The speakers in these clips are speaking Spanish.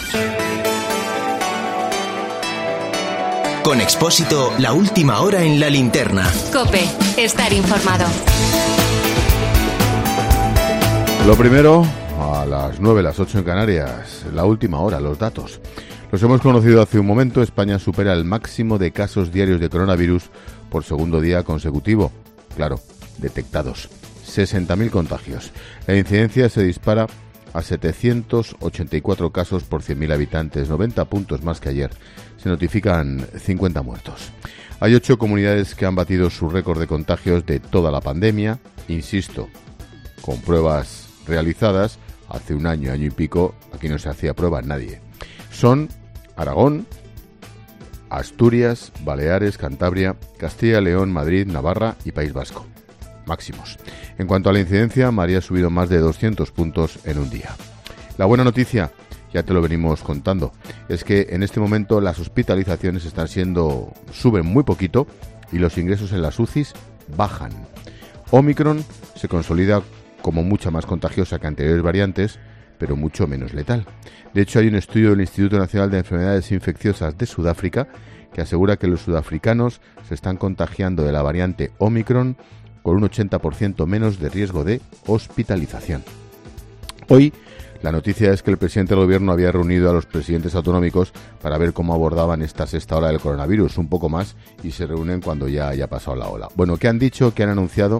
Con Expósito, la última hora en la linterna. COPE, estar informado. Lo primero, a las 9, las 8 en Canarias, la última hora, los datos. Los hemos conocido hace un momento. España supera el máximo de casos diarios de coronavirus por segundo día consecutivo. Claro, detectados. 60.000 contagios. La incidencia se dispara a 784 casos por 100.000 habitantes, 90 puntos más que ayer. Se notifican 50 muertos. Hay 8 comunidades que han batido su récord de contagios de toda la pandemia. Insisto, con pruebas realizadas hace un año y pico, aquí no se hacía prueba nadie. Son Aragón, Asturias, Baleares, Cantabria, Castilla y León, Madrid, Navarra y País Vasco. Máximos. En cuanto a la incidencia, Madrid ha subido más de 200 puntos en un día. La buena noticia, ya te lo venimos contando, es que en este momento las hospitalizaciones suben muy poquito y los ingresos en las UCIs bajan. Omicron se consolida como mucha más contagiosa que anteriores variantes, pero mucho menos letal. De hecho, hay un estudio del Instituto Nacional de Enfermedades Infecciosas de Sudáfrica que asegura que los sudafricanos se están contagiando de la variante Omicron con un 80% menos de riesgo de hospitalización. Hoy, la noticia es que el presidente del gobierno había reunido a los presidentes autonómicos para ver cómo abordaban esta sexta ola del coronavirus, un poco más, y se reúnen cuando ya haya pasado la ola. Bueno, ¿qué han dicho? ¿Qué han anunciado?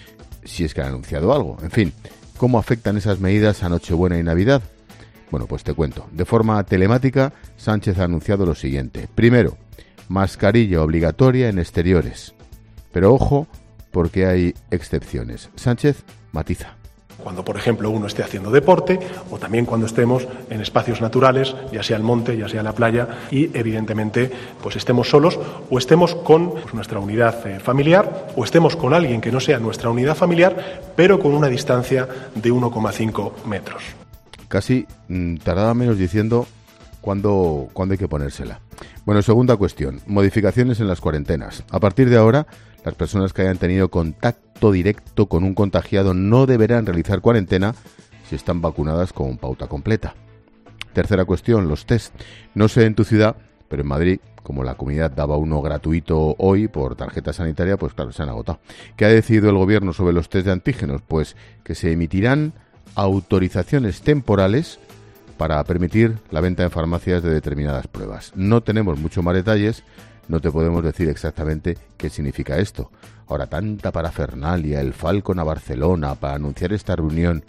Si es que han anunciado algo. En fin, ¿cómo afectan esas medidas a Nochebuena y Navidad? Bueno, pues te cuento. De forma telemática, Sánchez ha anunciado lo siguiente. Primero, mascarilla obligatoria en exteriores. Pero ojo, porque hay excepciones. Sánchez matiza. Cuando, por ejemplo, uno esté haciendo deporte o también cuando estemos en espacios naturales, ya sea el monte, ya sea la playa y, evidentemente, pues estemos solos o estemos con nuestra unidad familiar o estemos con alguien que no sea nuestra unidad familiar, pero con una distancia de 1,5 metros. Casi tardaba menos diciendo cuándo hay que ponérsela. Bueno, segunda cuestión, modificaciones en las cuarentenas. A partir de ahora, las personas que hayan tenido contacto directo con un contagiado no deberán realizar cuarentena si están vacunadas con pauta completa. Tercera cuestión, los test. No sé en tu ciudad, pero en Madrid, como la comunidad daba uno gratuito hoy por tarjeta sanitaria, pues claro, se han agotado. ¿Qué ha decidido el gobierno sobre los test de antígenos? Pues que se emitirán autorizaciones temporales para permitir la venta en farmacias de determinadas pruebas. No tenemos mucho más detalles. No te podemos decir exactamente qué significa esto. Ahora, tanta parafernalia, el Falcon a Barcelona para anunciar esta reunión,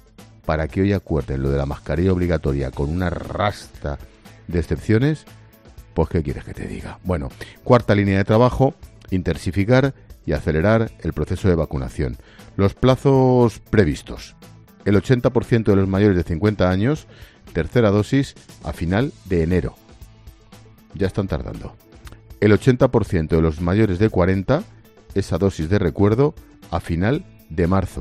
para que hoy acuerden lo de la mascarilla obligatoria con una rasta de excepciones, pues ¿qué quieres que te diga? Bueno, cuarta línea de trabajo, intensificar y acelerar el proceso de vacunación. Los plazos previstos. El 80% de los mayores de 50 años, tercera dosis a final de enero. Ya están tardando. El 80% de los mayores de 40, esa dosis de recuerdo, a final de marzo.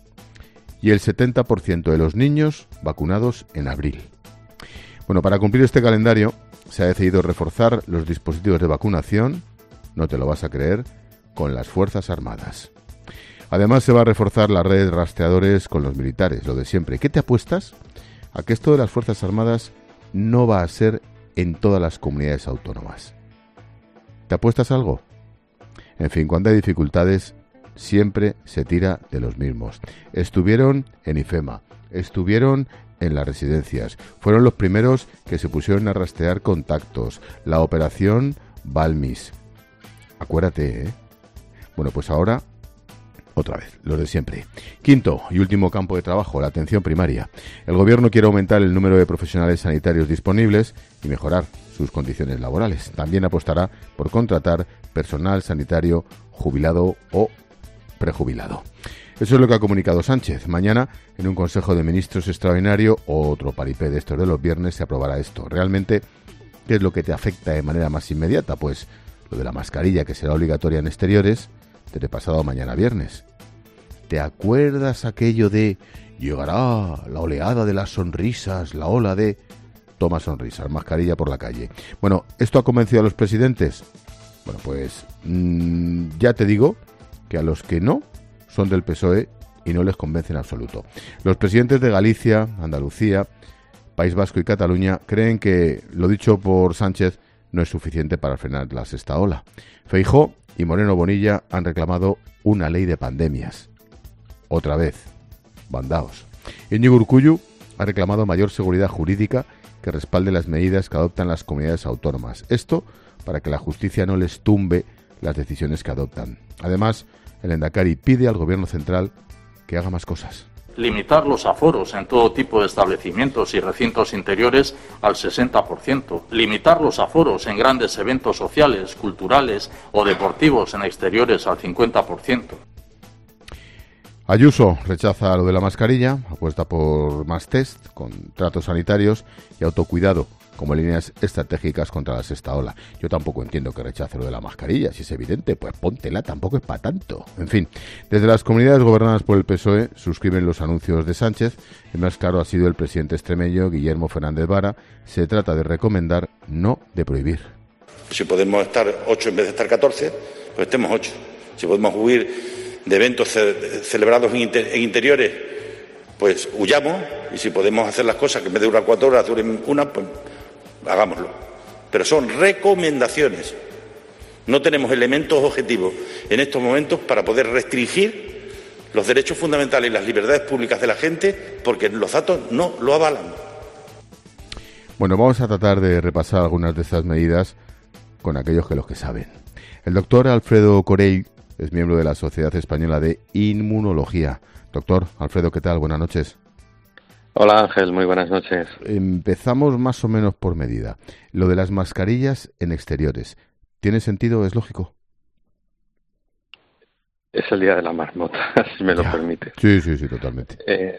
Y el 70% de los niños vacunados en abril. Bueno, para cumplir este calendario, se ha decidido reforzar los dispositivos de vacunación, no te lo vas a creer, con las Fuerzas Armadas. Además, se va a reforzar la red de rastreadores con los militares, lo de siempre. ¿Qué te apuestas? A que esto de las Fuerzas Armadas no va a ser en todas las comunidades autónomas. ¿Te apuestas algo? En fin, cuando hay dificultades, siempre se tira de los mismos. Estuvieron en IFEMA, estuvieron en las residencias, fueron los primeros que se pusieron a rastrear contactos, la operación Balmis. Acuérdate, ¿eh? Bueno, pues ahora, otra vez, los de siempre. Quinto y último campo de trabajo, la atención primaria. El gobierno quiere aumentar el número de profesionales sanitarios disponibles y mejorar sus condiciones laborales. También apostará por contratar personal sanitario jubilado o prejubilado. Eso es lo que ha comunicado Sánchez. Mañana, en un Consejo de Ministros extraordinario, otro paripé de estos de los viernes, se aprobará esto. Realmente, ¿qué es lo que te afecta de manera más inmediata? Pues lo de la mascarilla, que será obligatoria en exteriores, desde pasado mañana viernes. ¿Te acuerdas aquello de llegará la oleada de las sonrisas, la ola de... Toma sonrisas, mascarilla por la calle? Bueno, ¿esto ha convencido a los presidentes? Bueno, pues ya te digo que a los que no son del PSOE y no les convence en absoluto. Los presidentes de Galicia, Andalucía, País Vasco y Cataluña creen que lo dicho por Sánchez no es suficiente para frenar la sexta ola. Feijóo y Moreno Bonilla han reclamado una ley de pandemias. Otra vez, bandaos. Íñigo Urkullu ha reclamado mayor seguridad jurídica que respalde las medidas que adoptan las comunidades autónomas. Esto para que la justicia no les tumbe las decisiones que adoptan. Además, el Lehendakari pide al Gobierno central que haga más cosas. Limitar los aforos en todo tipo de establecimientos y recintos interiores al 60%. Limitar los aforos en grandes eventos sociales, culturales o deportivos en exteriores al 50%. Ayuso rechaza lo de la mascarilla, apuesta por más test, contratos sanitarios y autocuidado como líneas estratégicas contra la sexta ola. Yo tampoco entiendo que rechace lo de la mascarilla, si es evidente, pues póntela, tampoco es para tanto. En fin, desde las comunidades gobernadas por el PSOE suscriben los anuncios de Sánchez. El más claro ha sido el presidente extremeño, Guillermo Fernández Vara. Se trata de recomendar, no de prohibir. Si podemos estar 8 en vez de estar 14, pues estemos 8. Si podemos huir de eventos celebrados en interiores, pues huyamos. Y si podemos hacer las cosas que en vez de durar 4 horas duren una, pues hagámoslo. Pero son recomendaciones. No tenemos elementos objetivos en estos momentos para poder restringir los derechos fundamentales y las libertades públicas de la gente, porque los datos no lo avalan. Bueno, vamos a tratar de repasar algunas de estas medidas con aquellos que los que saben. El doctor Alfredo Corell es miembro de la Sociedad Española de Inmunología. Doctor Alfredo, ¿qué tal? Buenas noches. Hola Ángel, muy buenas noches. Empezamos más o menos por medida. Lo de las mascarillas en exteriores, ¿tiene sentido? ¿Es lógico? Es el día de la marmota, si me lo permite. Sí, totalmente.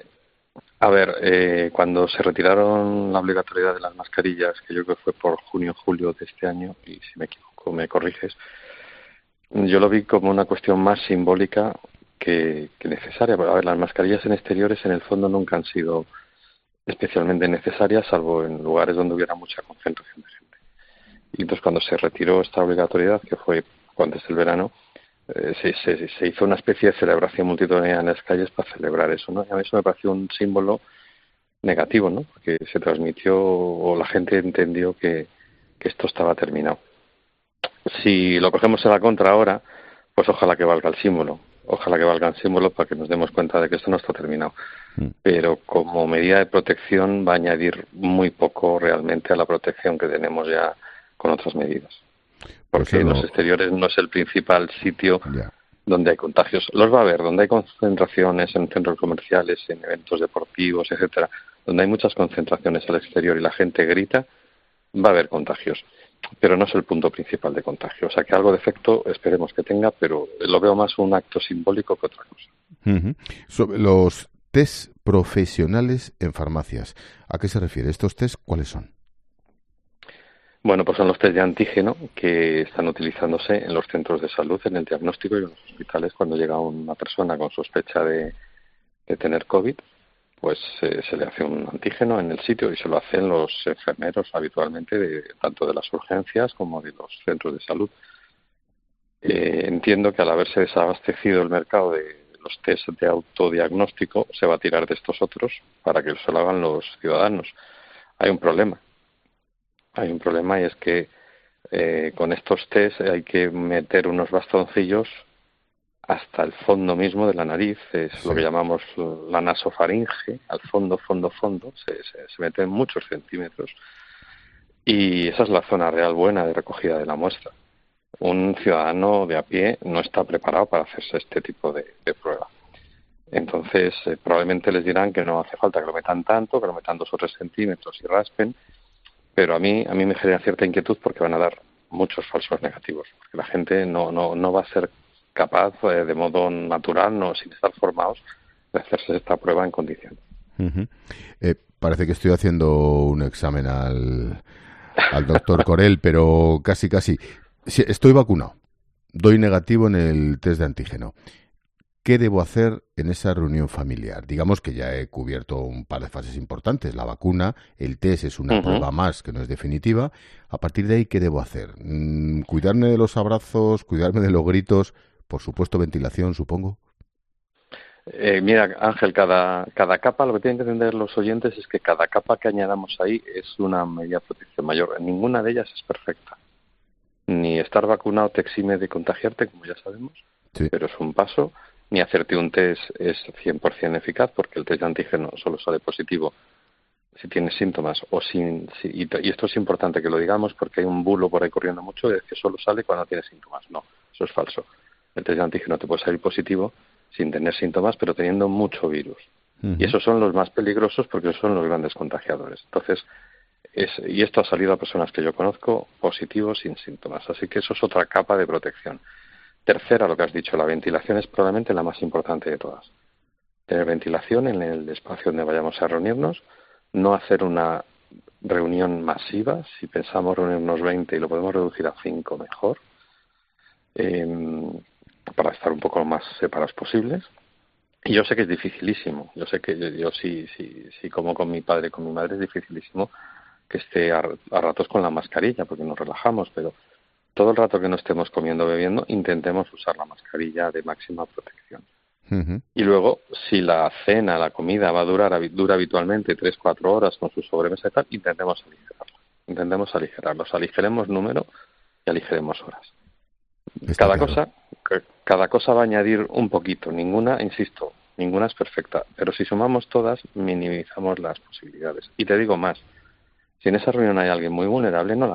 Cuando se retiraron la obligatoriedad de las mascarillas, que yo creo que fue por junio o julio de este año, y si me equivoco me corriges, yo lo vi como una cuestión más simbólica que necesaria. A ver, las mascarillas en exteriores en el fondo nunca han sido especialmente necesarias, salvo en lugares donde hubiera mucha concentración de gente. Y entonces cuando se retiró esta obligatoriedad, que fue antes del verano, se hizo una especie de celebración multitudinaria en las calles para celebrar eso, ¿no? Y a mí eso me pareció un símbolo negativo, ¿no? Porque se transmitió, o la gente entendió que esto estaba terminado. Si lo cogemos en la contra ahora, pues ojalá que valga el símbolo. Ojalá que valga el símbolo para que nos demos cuenta de que esto no está terminado. Pero como medida de protección va a añadir muy poco realmente a la protección que tenemos ya con otras medidas. Porque los exteriores no es el principal sitio donde hay contagios. Los va a haber, donde hay concentraciones en centros comerciales, en eventos deportivos, etcétera, donde hay muchas concentraciones al exterior y la gente grita, va a haber contagios. Pero no es el punto principal de contagio. O sea, que algo de efecto esperemos que tenga, pero lo veo más un acto simbólico que otra cosa. Sobre los test profesionales en farmacias, ¿a qué se refiere? ¿Estos test cuáles son? Bueno, pues son los test de antígeno que están utilizándose en los centros de salud, en el diagnóstico y en los hospitales cuando llega una persona con sospecha de tener COVID. Pues se le hace un antígeno en el sitio y se lo hacen los enfermeros habitualmente, tanto de las urgencias como de los centros de salud. Entiendo que al haberse desabastecido el mercado de los test de autodiagnóstico, se va a tirar de estos otros para que se lo hagan los ciudadanos. Hay un problema y es que con estos test hay que meter unos bastoncillos hasta el fondo mismo de la nariz, es lo que llamamos la nasofaringe, al fondo, se meten muchos centímetros y esa es la zona real buena de recogida de la muestra. Un ciudadano de a pie no está preparado para hacerse este tipo de prueba. Entonces, probablemente les dirán que no hace falta que lo metan tanto, que lo metan 2 o 3 centímetros y raspen, pero a mí me genera cierta inquietud porque van a dar muchos falsos negativos, porque la gente no va a ser capaz de modo natural, no sin estar formados, de hacerse esta prueba en condiciones. Parece que estoy haciendo un examen al doctor Corell, pero casi. Sí, estoy vacunado, doy negativo en el test de antígeno. ¿Qué debo hacer en esa reunión familiar? Digamos que ya he cubierto un par de fases importantes. La vacuna, el test es una prueba más que no es definitiva. A partir de ahí, ¿qué debo hacer? ¿Cuidarme de los abrazos? ¿Cuidarme de los gritos? Por supuesto, ventilación, supongo. Mira, Ángel, cada capa, lo que tienen que entender los oyentes es que cada capa que añadamos ahí es una medida de protección mayor. Ninguna de ellas es perfecta. Ni estar vacunado te exime de contagiarte, como ya sabemos, sí, pero es un paso. Ni hacerte un test es 100% eficaz, porque el test de antígeno solo sale positivo si tienes síntomas o y esto es importante que lo digamos, porque hay un bulo por ahí corriendo mucho de que solo sale cuando tienes síntomas. No, eso es falso. El test de antígeno te puede salir positivo sin tener síntomas, pero teniendo mucho virus. Uh-huh. Y esos son los más peligrosos porque son los grandes contagiadores. Entonces, y esto ha salido a personas que yo conozco positivos sin síntomas. Así que eso es otra capa de protección. Tercera, lo que has dicho, la ventilación es probablemente la más importante de todas. Tener ventilación en el espacio donde vayamos a reunirnos, no hacer una reunión masiva. Si pensamos reunirnos 20 y lo podemos reducir a 5, mejor. Para estar un poco más separados posibles. Y yo sé que es dificilísimo. Yo sé que yo sí como con mi padre y con mi madre, es dificilísimo que esté a ratos con la mascarilla, porque nos relajamos, pero todo el rato que no estemos comiendo o bebiendo, intentemos usar la mascarilla de máxima protección. Uh-huh. Y luego, si la cena, la comida dura habitualmente 3-4 horas con su sobremesa y tal, intentemos aligerarlo. Aligeremos número y aligeremos horas. Cada cosa va a añadir un poquito. Ninguna es perfecta. Pero si sumamos todas, minimizamos las posibilidades. Y te digo más, si en esa reunión hay alguien muy vulnerable, no la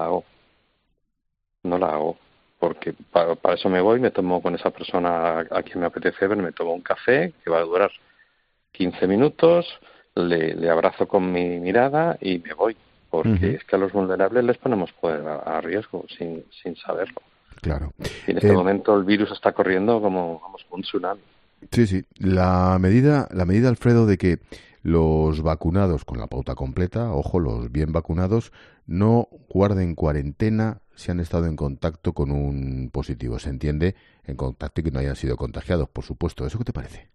hago. Porque para eso me voy, me tomo con esa persona a quien me apetece ver, me tomo un café que va a durar 15 minutos, le abrazo con mi mirada y me voy. Porque es que a los vulnerables les ponemos poder a riesgo sin saberlo. Claro. Y en este momento el virus está corriendo como un tsunami. Sí. La medida, Alfredo, de que los vacunados con la pauta completa, ojo, los bien vacunados, no guarden cuarentena si han estado en contacto con un positivo. Se entiende en contacto y que no hayan sido contagiados, por supuesto. ¿Eso qué te parece?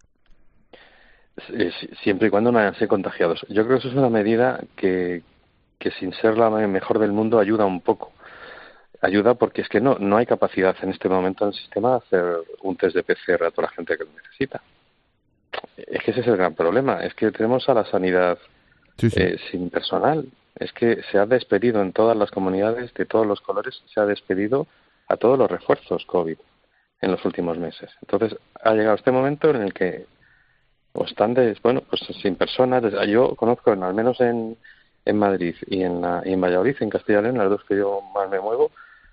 Siempre y cuando no hayan sido contagiados. Yo creo que eso es una medida que sin ser la mejor del mundo ayuda un poco. Ayuda porque es que no hay capacidad en este momento en el sistema de hacer un test de PCR a toda la gente que lo necesita. Es que ese es el gran problema. Es que tenemos a la sanidad sin personal. Es que se ha despedido en todas las comunidades de todos los colores, se ha despedido a todos los refuerzos COVID en los últimos meses. Entonces ha llegado este momento en el que están sin personas. Yo conozco, al menos en Madrid y en Valladolid, en Castilla y León, las dos que yo más me muevo,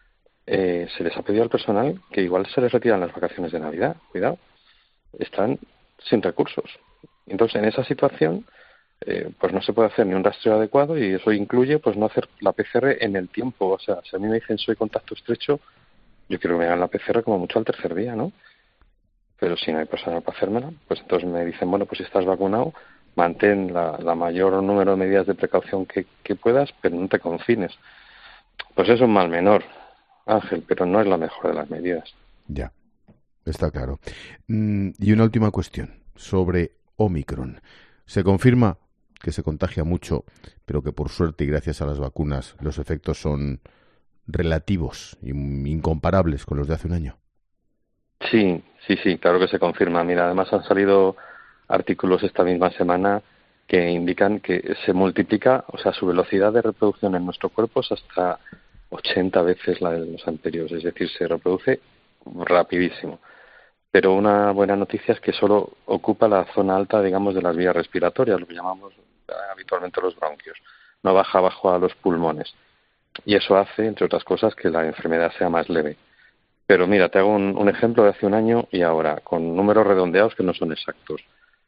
se les ha pedido al personal que igual se les retiran las vacaciones de Navidad. Cuidado, están sin recursos. Entonces, en esa situación, pues no se puede hacer ni un rastreo adecuado, y eso incluye pues no hacer la PCR en el tiempo. O sea, si a mí me dicen soy contacto estrecho, yo quiero que me hagan la PCR como mucho al tercer día, ¿no? Pero si no hay personal para hacérmela, pues entonces me dicen, bueno, pues si estás vacunado, mantén la mayor número de medidas de precaución que puedas, pero no te confines. Pues es un mal menor, Ángel, pero no es la mejor de las medidas. Ya, está claro. Y una última cuestión sobre Omicron. Se confirma que se contagia mucho, pero que por suerte y gracias a las vacunas los efectos son relativos, incomparables con los de hace un año. Sí, claro que se confirma. Mira, además han salido artículos esta misma semana que indican que se multiplica, o sea, su velocidad de reproducción en nuestro cuerpo es hasta 80 veces la de los anteriores, es decir, se reproduce rapidísimo. Pero una buena noticia es que solo ocupa la zona alta, digamos, de las vías respiratorias, lo que llamamos habitualmente los bronquios. No baja abajo a los pulmones. Y eso hace, entre otras cosas, que la enfermedad sea más leve. Pero mira, te hago un ejemplo de hace un año y ahora, con números redondeados que no son exactos.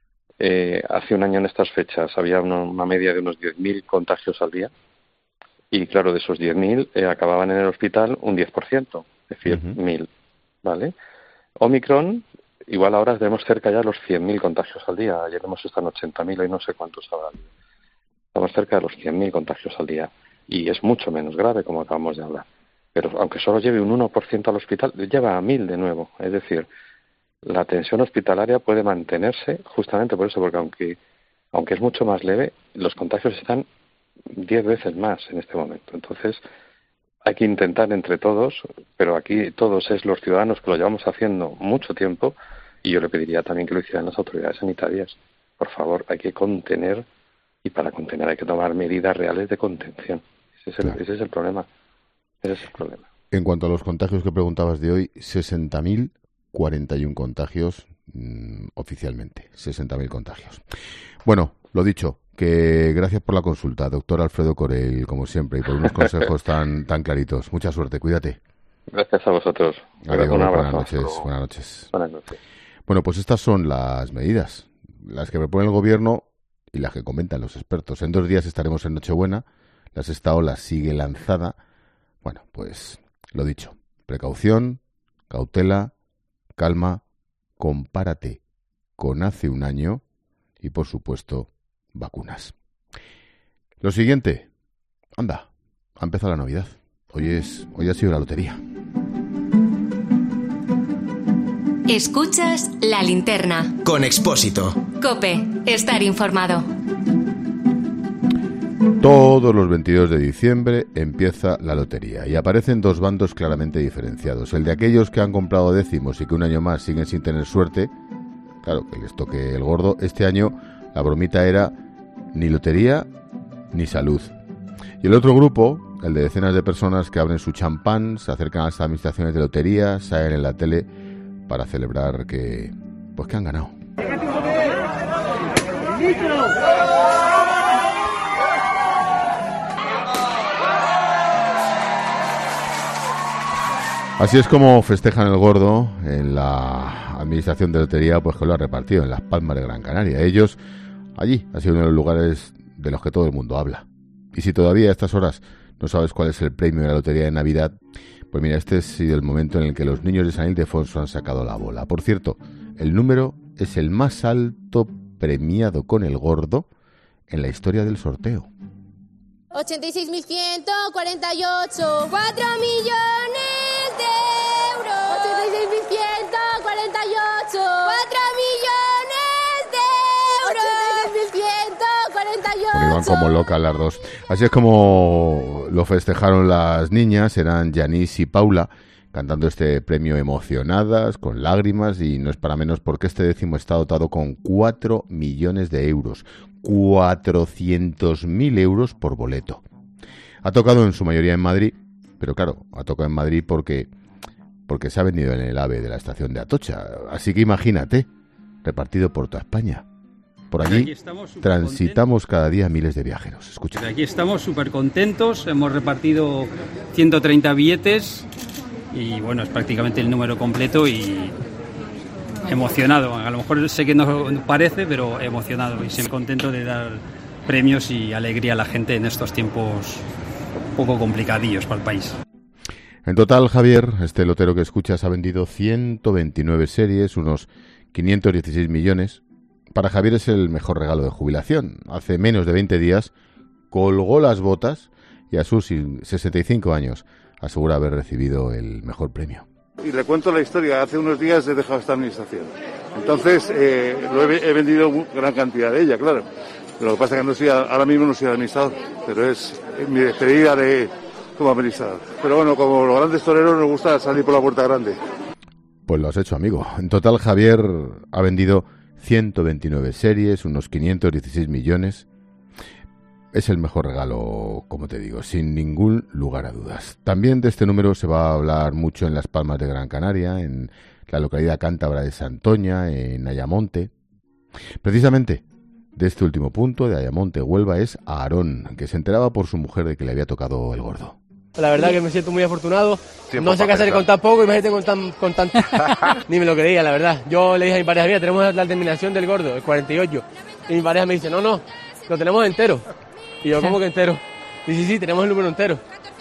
Hace un año en estas fechas había una media de unos 10.000 contagios al día. Y claro, de esos 10.000 acababan en el hospital un 10%, es decir, 1.000, ¿vale? Omicron, igual ahora tenemos cerca ya de los 100.000 contagios al día. Ayer hemos estado en 80.000 y no sé cuántos habrá. Estamos cerca de los 100.000 contagios al día. Y es mucho menos grave, como acabamos de hablar. Pero aunque solo lleve un 1% al hospital, lleva a 1.000 de nuevo. Es decir, la tensión hospitalaria puede mantenerse justamente por eso, porque aunque es mucho más leve, los contagios están 10 veces más en este momento. Entonces, hay que intentar entre todos, pero aquí todos es los ciudadanos que lo llevamos haciendo mucho tiempo, Y yo le pediría también que lo hicieran las autoridades sanitarias. Por favor, hay que contener, y para contener hay que tomar medidas reales de contención. Ese es el problema. Ese es el problema. En cuanto a los contagios que preguntabas de hoy, 60.041 contagios oficialmente. 60.000 contagios. Bueno, lo dicho, que gracias por la consulta, doctor Alfredo Corell, como siempre, y por unos consejos tan claritos. Mucha suerte, cuídate. Gracias a vosotros. Adiós, Un abrazo. Buenas noches. Buenas noches. Bueno, pues estas son las medidas, las que propone el gobierno y las que comentan los expertos. En 2 días estaremos en Nochebuena, la sexta ola sigue lanzada. Bueno, pues lo dicho, precaución, cautela, calma, compárate con hace un año y, por supuesto, vacunas. Lo siguiente, anda, ha empezado la Navidad. Hoy ha sido la lotería. Escuchas La Linterna. Con Expósito. COPE. Estar informado. Todos los 22 de diciembre empieza la lotería y aparecen 2 bandos claramente diferenciados. El de aquellos que han comprado décimos y que un año más siguen sin tener suerte. Claro, que les toque el gordo. Este año la bromita era ni lotería ni salud. Y el otro grupo, el de decenas de personas que abren su champán, se acercan a las administraciones de lotería, salen en la tele para celebrar que han ganado. Así es como festejan el gordo en la administración de lotería, pues que lo ha repartido en Las Palmas de Gran Canaria. Ellos, allí, ha sido uno de los lugares de los que todo el mundo habla. Y si todavía a estas horas no sabes cuál es el premio de la lotería de Navidad, pues mira, este ha sido el momento en el que los niños de San Ildefonso han sacado la bola. Por cierto, el número es el más alto premiado con el gordo en la historia del sorteo. 86.148, 4 millones de euros. 86.148, 4 millones de euros. 86.148. Bueno, iban como locas las dos. Así es como lo festejaron las niñas, eran Yanis y Paula, cantando este premio emocionadas, con lágrimas, y no es para menos porque este décimo está dotado con 4 millones de euros. 400.000 euros por boleto. Ha tocado en su mayoría en Madrid, pero claro, ha tocado en Madrid porque se ha vendido en el AVE de la estación de Atocha. Así que imagínate, repartido por toda España. Por allí transitamos cada día miles de viajeros. Escucha. Aquí estamos súper contentos, hemos repartido 130 billetes y bueno, es prácticamente el número completo y emocionado. A lo mejor sé que no parece, pero emocionado y siempre contento de dar premios y alegría a la gente en estos tiempos un poco complicadillos para el país. En total, Javier, este lotero que escuchas, ha vendido 129 series, unos 516 millones. Para Javier es el mejor regalo de jubilación. Hace menos de 20 días colgó las botas y a sus 65 años asegura haber recibido el mejor premio. Y le cuento la historia. Hace unos días he dejado esta administración. Entonces he vendido gran cantidad de ella, claro. Lo que pasa es que ahora mismo no soy administrador, pero es mi despedida como administrador. Pero bueno, como los grandes toreros nos gusta salir por la puerta grande. Pues lo has hecho, amigo. En total, Javier ha vendido 129 series, unos 516 millones. Es el mejor regalo, como te digo, sin ningún lugar a dudas. También de este número se va a hablar mucho en Las Palmas de Gran Canaria, en la localidad cántabra de Santoña, en Ayamonte. Precisamente de este último punto, de Ayamonte, Huelva, es Aarón, que se enteraba por su mujer de que le había tocado el gordo. La verdad que me siento muy afortunado. No sé qué hacer con tan poco, imagínate con tanto. Ni me lo creía, la verdad. Yo le dije a mi pareja, mira, tenemos la terminación del gordo, el 48. Y mi pareja me dice, no, lo tenemos entero. Y yo, ¿cómo que entero? Y sí, tenemos el número entero.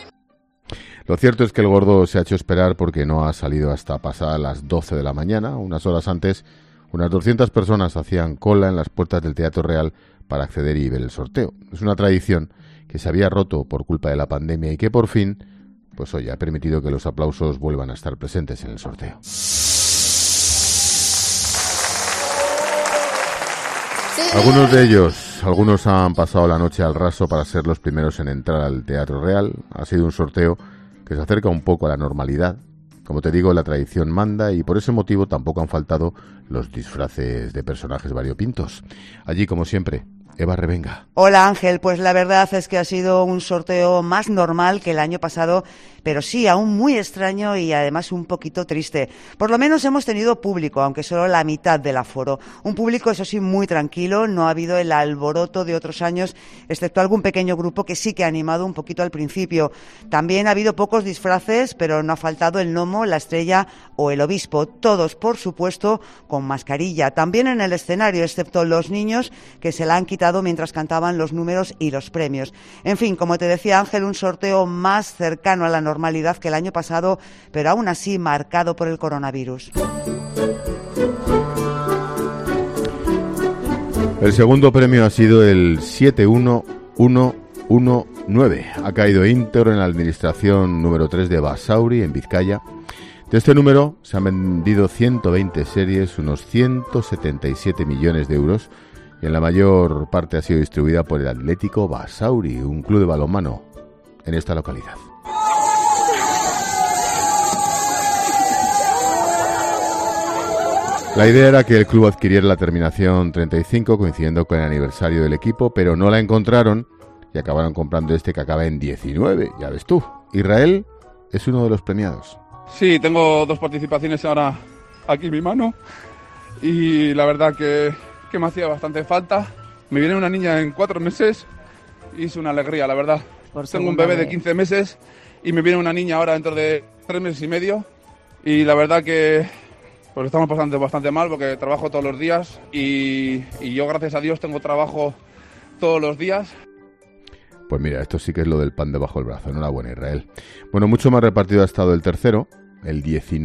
Lo cierto es que el gordo se ha hecho esperar porque no ha salido hasta pasadas las 12 de la mañana. Unas horas antes, unas 200 personas hacían cola en las puertas del Teatro Real para acceder y ver el sorteo. Es una tradición que se había roto por culpa de la pandemia y que por fin, pues hoy ha permitido que los aplausos vuelvan a estar presentes en el sorteo. Algunos han pasado la noche al raso para ser los primeros en entrar al Teatro Real. Ha sido un sorteo que se acerca un poco a la normalidad, Como te digo, la tradición manda y por ese motivo tampoco han faltado los disfraces de personajes variopintos. Allí, como siempre, Eva Revenga. Hola Ángel, pues la verdad es que ha sido un sorteo más normal que el año pasado, pero sí, aún muy extraño y además un poquito triste. Por lo menos hemos tenido público, aunque solo la mitad del aforo. Un público, eso sí, muy tranquilo, no ha habido el alboroto de otros años, excepto algún pequeño grupo que sí que ha animado un poquito al principio. También ha habido pocos disfraces, pero no ha faltado el gnomo, la estrella o el obispo. Todos, por supuesto, con mascarilla. También en el escenario, excepto los niños que se la han quitado mientras cantaban los números y los premios. En fin, como te decía Ángel, un sorteo más cercano a la normalidad que el año pasado, pero aún así marcado por el coronavirus. El segundo premio ha sido el 71119. Ha caído íntegro en la administración número 3 de Basauri, en Vizcaya. De este número se han vendido 120 series, unos 177 millones de euros, y en la mayor parte ha sido distribuida por el Atlético Basauri, un club de balonmano en esta localidad. La idea era que el club adquiriera la terminación 35, coincidiendo con el aniversario del equipo, pero no la encontraron y acabaron comprando este que acaba en 19, ya ves tú. Israel es uno de los premiados. Sí, tengo 2 participaciones ahora aquí en mi mano y la verdad que me hacía bastante falta. Me viene una niña en 4 meses y es una alegría, la verdad. Tengo un bebé de 15 meses y me viene una niña ahora dentro de 3 meses y medio y la verdad que pues estamos pasando bastante mal porque trabajo todos los días y yo, gracias a Dios, tengo trabajo todos los días. Pues mira, esto sí que es lo del pan debajo del brazo. Enhorabuena, Israel. Bueno, mucho más repartido ha estado el tercero, el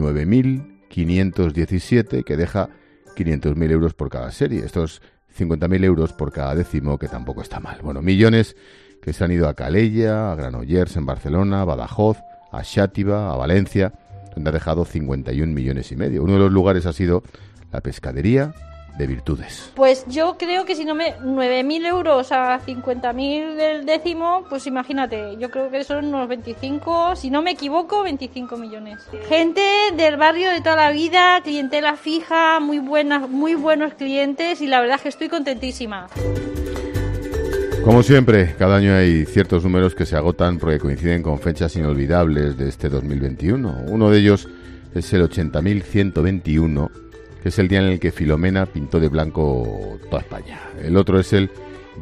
19.517, que deja 500.000 euros por cada serie. Estos 50.000 euros por cada décimo, que tampoco está mal. Bueno, millones que se han ido a Calella, a Granollers en Barcelona, a Badajoz, a Xàtiva, a Valencia, donde ha dejado 51,5 millones. Uno de los lugares ha sido la pescadería de Virtudes. Pues yo creo que si no 9.000 euros a 50.000 del décimo, pues imagínate, yo creo que son unos 25, si no me equivoco, 25 millones. Gente del barrio de toda la vida, clientela fija, muy buenos clientes y la verdad es que estoy contentísima. Como siempre, cada año hay ciertos números que se agotan porque coinciden con fechas inolvidables de este 2021. Uno de ellos es el 80.121, que es el día en el que Filomena pintó de blanco toda España. El otro es el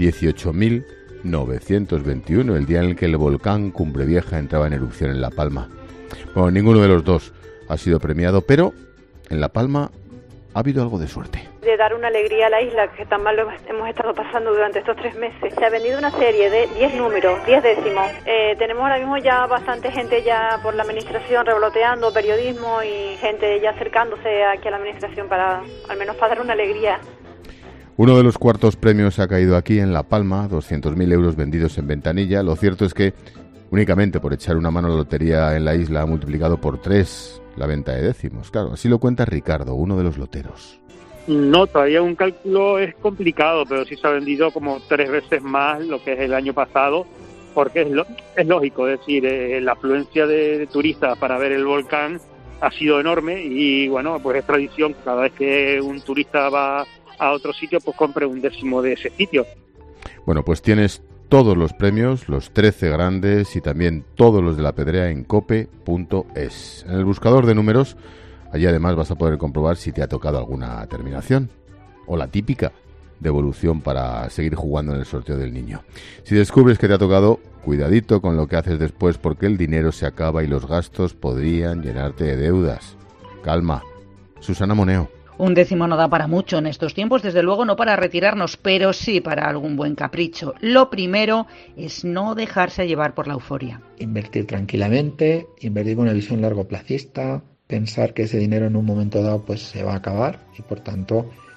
18.921, el día en el que el volcán Cumbre Vieja entraba en erupción en La Palma. Bueno, ninguno de los dos ha sido premiado, pero en La Palma ha habido algo de suerte. De dar una alegría a la isla, que tan mal lo hemos estado pasando durante estos 3 meses. Se ha vendido una serie de 10 números, 10 décimos. Tenemos ahora mismo ya bastante gente ya por la administración revoloteando, periodismo y gente ya acercándose aquí a la administración para, al menos para dar una alegría. Uno de los cuartos premios ha caído aquí en La Palma, 200.000 euros vendidos en ventanilla. Lo cierto es que únicamente por echar una mano a la lotería en la isla ha multiplicado por 3 la venta de décimos. Claro, así lo cuenta Ricardo, uno de los loteros. No, todavía un cálculo es complicado, pero sí se ha vendido como 3 veces más lo que es el año pasado, porque es lógico, es decir, la afluencia de turistas para ver el volcán ha sido enorme y bueno, pues es tradición, cada vez que un turista va a otro sitio, pues compre un décimo de ese sitio. Bueno, pues tienes todos los premios, los 13 grandes y también todos los de La Pedrea en cope.es. En el buscador de números, allí además vas a poder comprobar si te ha tocado alguna terminación o la típica devolución para seguir jugando en el sorteo del niño. Si descubres que te ha tocado, cuidadito con lo que haces después porque el dinero se acaba y los gastos podrían llenarte de deudas. Calma. Susana Moneo. Un décimo no da para mucho en estos tiempos, desde luego no para retirarnos, pero sí para algún buen capricho. Lo primero es no dejarse llevar por la euforia. Invertir tranquilamente, invertir con una visión largoplacista, pensar que ese dinero en un momento dado pues se va a acabar y por tanto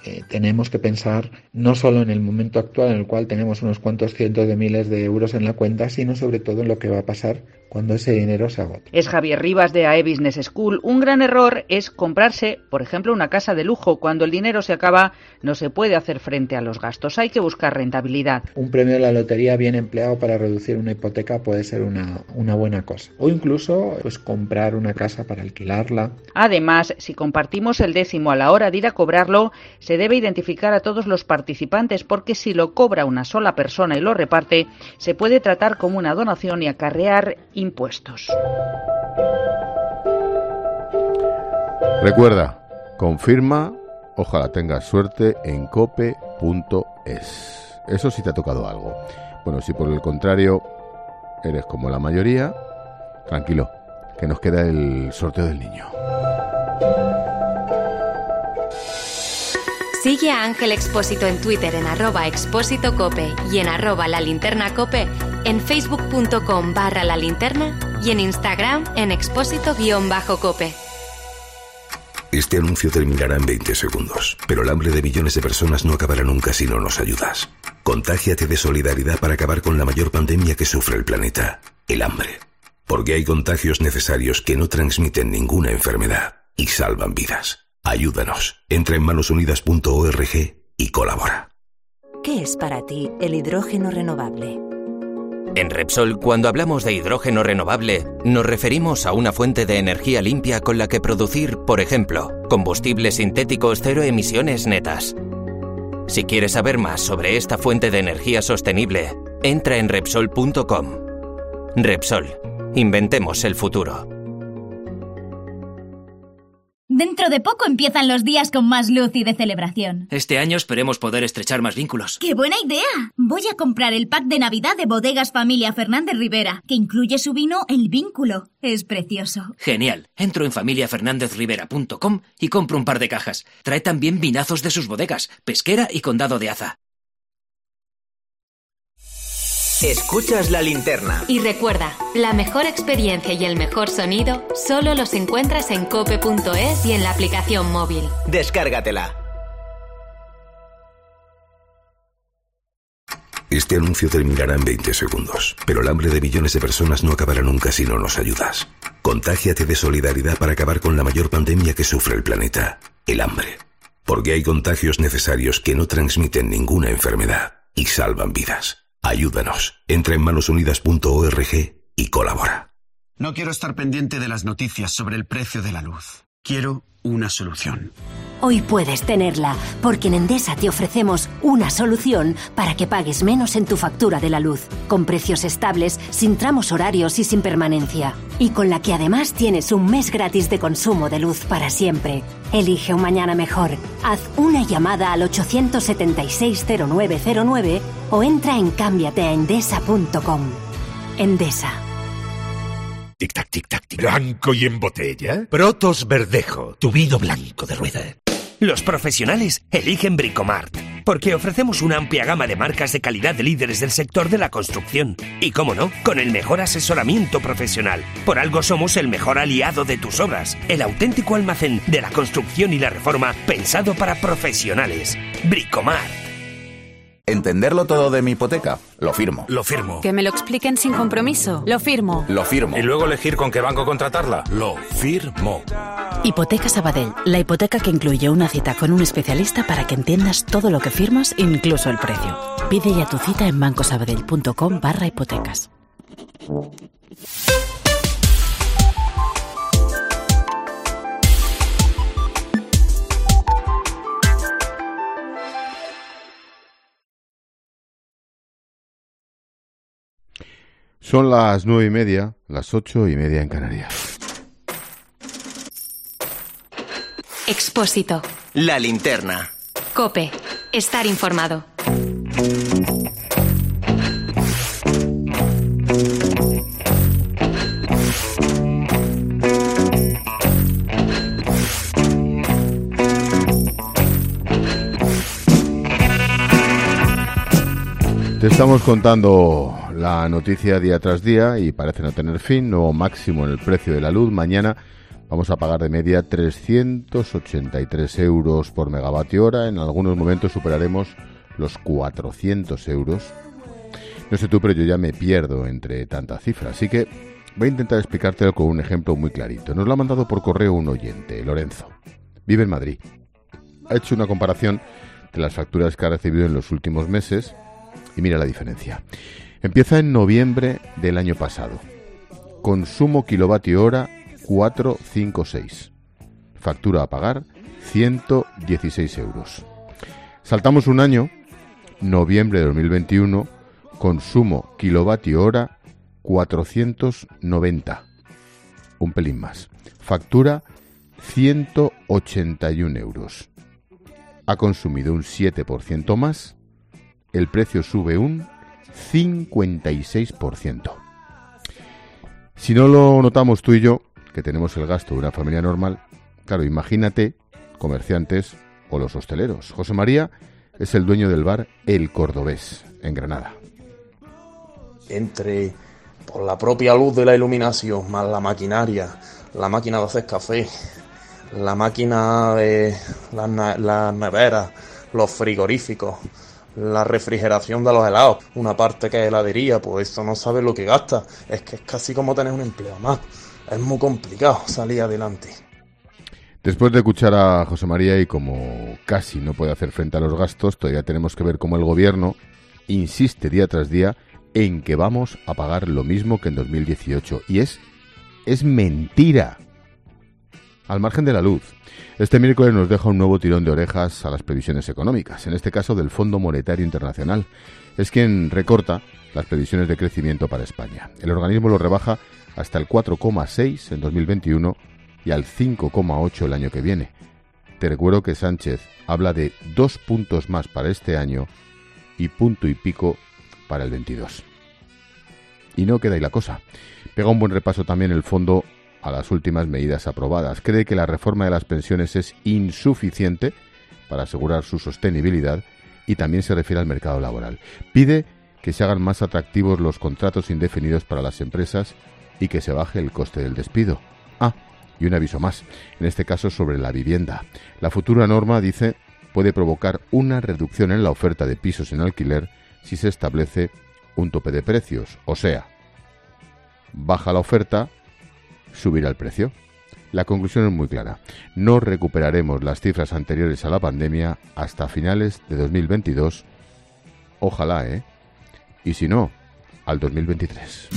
tenemos que pensar no solo en el momento actual en el cual tenemos unos cuantos cientos de miles de euros en la cuenta, sino sobre todo en lo que va a pasar cuando ese dinero se agote. Es Javier Rivas de AE Business School. Un gran error es comprarse, por ejemplo, una casa de lujo. Cuando el dinero se acaba, no se puede hacer frente a los gastos. Hay que buscar rentabilidad. Un premio de la lotería bien empleado para reducir una hipoteca puede ser una buena cosa. O incluso pues comprar una casa para alquilarla. Además, si compartimos el décimo a la hora de ir a cobrarlo, se debe identificar a todos los participantes, porque si lo cobra una sola persona y lo reparte, se puede tratar como una donación y acarrear impuestos. Recuerda, confirma, ojalá tengas suerte en cope.es. Eso sí te ha tocado algo. Bueno, si por el contrario eres como la mayoría, tranquilo, que nos queda el sorteo del niño. Sigue a Ángel Expósito en Twitter en @expósitocope y en @lalinternacope, en facebook.com/lalinterna y en Instagram en expósito_cope. Este anuncio terminará en 20 segundos, pero el hambre de millones de personas no acabará nunca si no nos ayudas. Contágiate de solidaridad para acabar con la mayor pandemia que sufre el planeta, el hambre. Porque hay contagios necesarios que no transmiten ninguna enfermedad y salvan vidas. Ayúdanos. Entra en manosunidas.org y colabora. ¿Qué es para ti el hidrógeno renovable? En Repsol, cuando hablamos de hidrógeno renovable, nos referimos a una fuente de energía limpia con la que producir, por ejemplo, combustibles sintéticos cero emisiones netas. Si quieres saber más sobre esta fuente de energía sostenible, entra en Repsol.com. Repsol. Inventemos el futuro. Dentro de poco empiezan los días con más luz y de celebración. Este año esperemos poder estrechar más vínculos. ¡Qué buena idea! Voy a comprar el pack de Navidad de Bodegas Familia Fernández Rivera, que incluye su vino El Vínculo. Es precioso. Genial. Entro en familiafernandezrivera.com y compro un par de cajas. Trae también vinazos de sus bodegas, Pesquera y Condado de Aza. Escuchas La Linterna. Y recuerda, la mejor experiencia y el mejor sonido solo los encuentras en cope.es y en la aplicación móvil. Descárgatela. Este anuncio terminará en 20 segundos, pero el hambre de millones de personas no acabará nunca si no nos ayudas. Contágiate de solidaridad para acabar con la mayor pandemia que sufre el planeta, el hambre. Porque hay contagios necesarios que no transmiten ninguna enfermedad y salvan vidas. Ayúdanos. Entra en manosunidas.org y colabora. No quiero estar pendiente de las noticias sobre el precio de la luz. Quiero una solución. Hoy puedes tenerla, porque en Endesa te ofrecemos una solución para que pagues menos en tu factura de la luz, con precios estables, sin tramos horarios y sin permanencia. Y con la que además tienes un mes gratis de consumo de luz para siempre. Elige un mañana mejor. Haz una llamada al 876-0909 o entra en cambiateaendesa.com. Endesa. Tic-tac, tic-tac, tic. ¿Blanco y en botella? Protos Verdejo, tu vino blanco de rueda. Los profesionales eligen Bricomart, porque ofrecemos una amplia gama de marcas de calidad de líderes del sector de la construcción. Y cómo no, con el mejor asesoramiento profesional. Por algo somos el mejor aliado de tus obras, el auténtico almacén de la construcción y la reforma pensado para profesionales. Bricomart. ¿Entenderlo todo de mi hipoteca? Lo firmo. Lo firmo. Que me lo expliquen sin compromiso. Lo firmo. Lo firmo. Y luego elegir con qué banco contratarla. Lo firmo. Hipoteca Sabadell, la hipoteca que incluye una cita con un especialista para que entiendas todo lo que firmas, incluso el precio. Pide ya tu cita en bancosabadell.com/hipotecas. Son las 9:30, las 8:30 en Canarias. Expósito. La Linterna. Cope. Estar informado. Te estamos contando la noticia día tras día y parece no tener fin. Nuevo máximo en el precio de la luz. Mañana vamos a pagar de media 383 euros por megavatio hora. En algunos momentos superaremos los 400 euros. No sé tú, pero yo ya me pierdo entre tanta cifra. Así que voy a intentar explicártelo con un ejemplo muy clarito. Nos lo ha mandado por correo un oyente, Lorenzo. Vive en Madrid. Ha hecho una comparación de las facturas que ha recibido en los últimos meses y mira la diferencia. Empieza en noviembre del año pasado. Consumo kilovatio hora 456. Factura a pagar 116 euros. Saltamos un año, noviembre de 2021, consumo kilovatio hora 490. Un pelín más. Factura 181 euros. Ha consumido un 7% más. El precio sube un 56%. Si no lo notamos tú y yo, que tenemos el gasto de una familia normal, claro, imagínate comerciantes o los hosteleros. José María es el dueño del bar El Cordobés, en Granada. Entre por la propia luz de la iluminación, más la maquinaria, la máquina de hacer café, la máquina de las neveras, los frigoríficos, la refrigeración de los helados, una parte que es heladería, pues eso no sabes lo que gasta. Es que es casi como tener un empleo más. Es muy complicado salir adelante. Después de escuchar a José María y como casi no puede hacer frente a los gastos, todavía tenemos que ver cómo el gobierno insiste día tras día en que vamos a pagar lo mismo que en 2018. Y es mentira. Al margen de la luz, este miércoles nos deja un nuevo tirón de orejas a las previsiones económicas, en este caso del Fondo Monetario Internacional. Es quien recorta las previsiones de crecimiento para España. El organismo lo rebaja hasta el 4,6 en 2021 y al 5,8 el año que viene. Te recuerdo que Sánchez habla de 2 puntos más para este año y punto y pico para el 22. Y no queda ahí la cosa. Pega un buen repaso también el fondo a las últimas medidas aprobadas. Cree que la reforma de las pensiones es insuficiente para asegurar su sostenibilidad y también se refiere al mercado laboral. Pide que se hagan más atractivos los contratos indefinidos para las empresas y que se baje el coste del despido. Y un aviso más, en este caso sobre la vivienda. La futura norma, dice, puede provocar una reducción en la oferta de pisos en alquiler si se establece un tope de precios. O sea, baja la oferta, subirá el precio. La conclusión es muy clara. No recuperaremos las cifras anteriores a la pandemia hasta finales de 2022. Ojalá, Y si no, al 2023.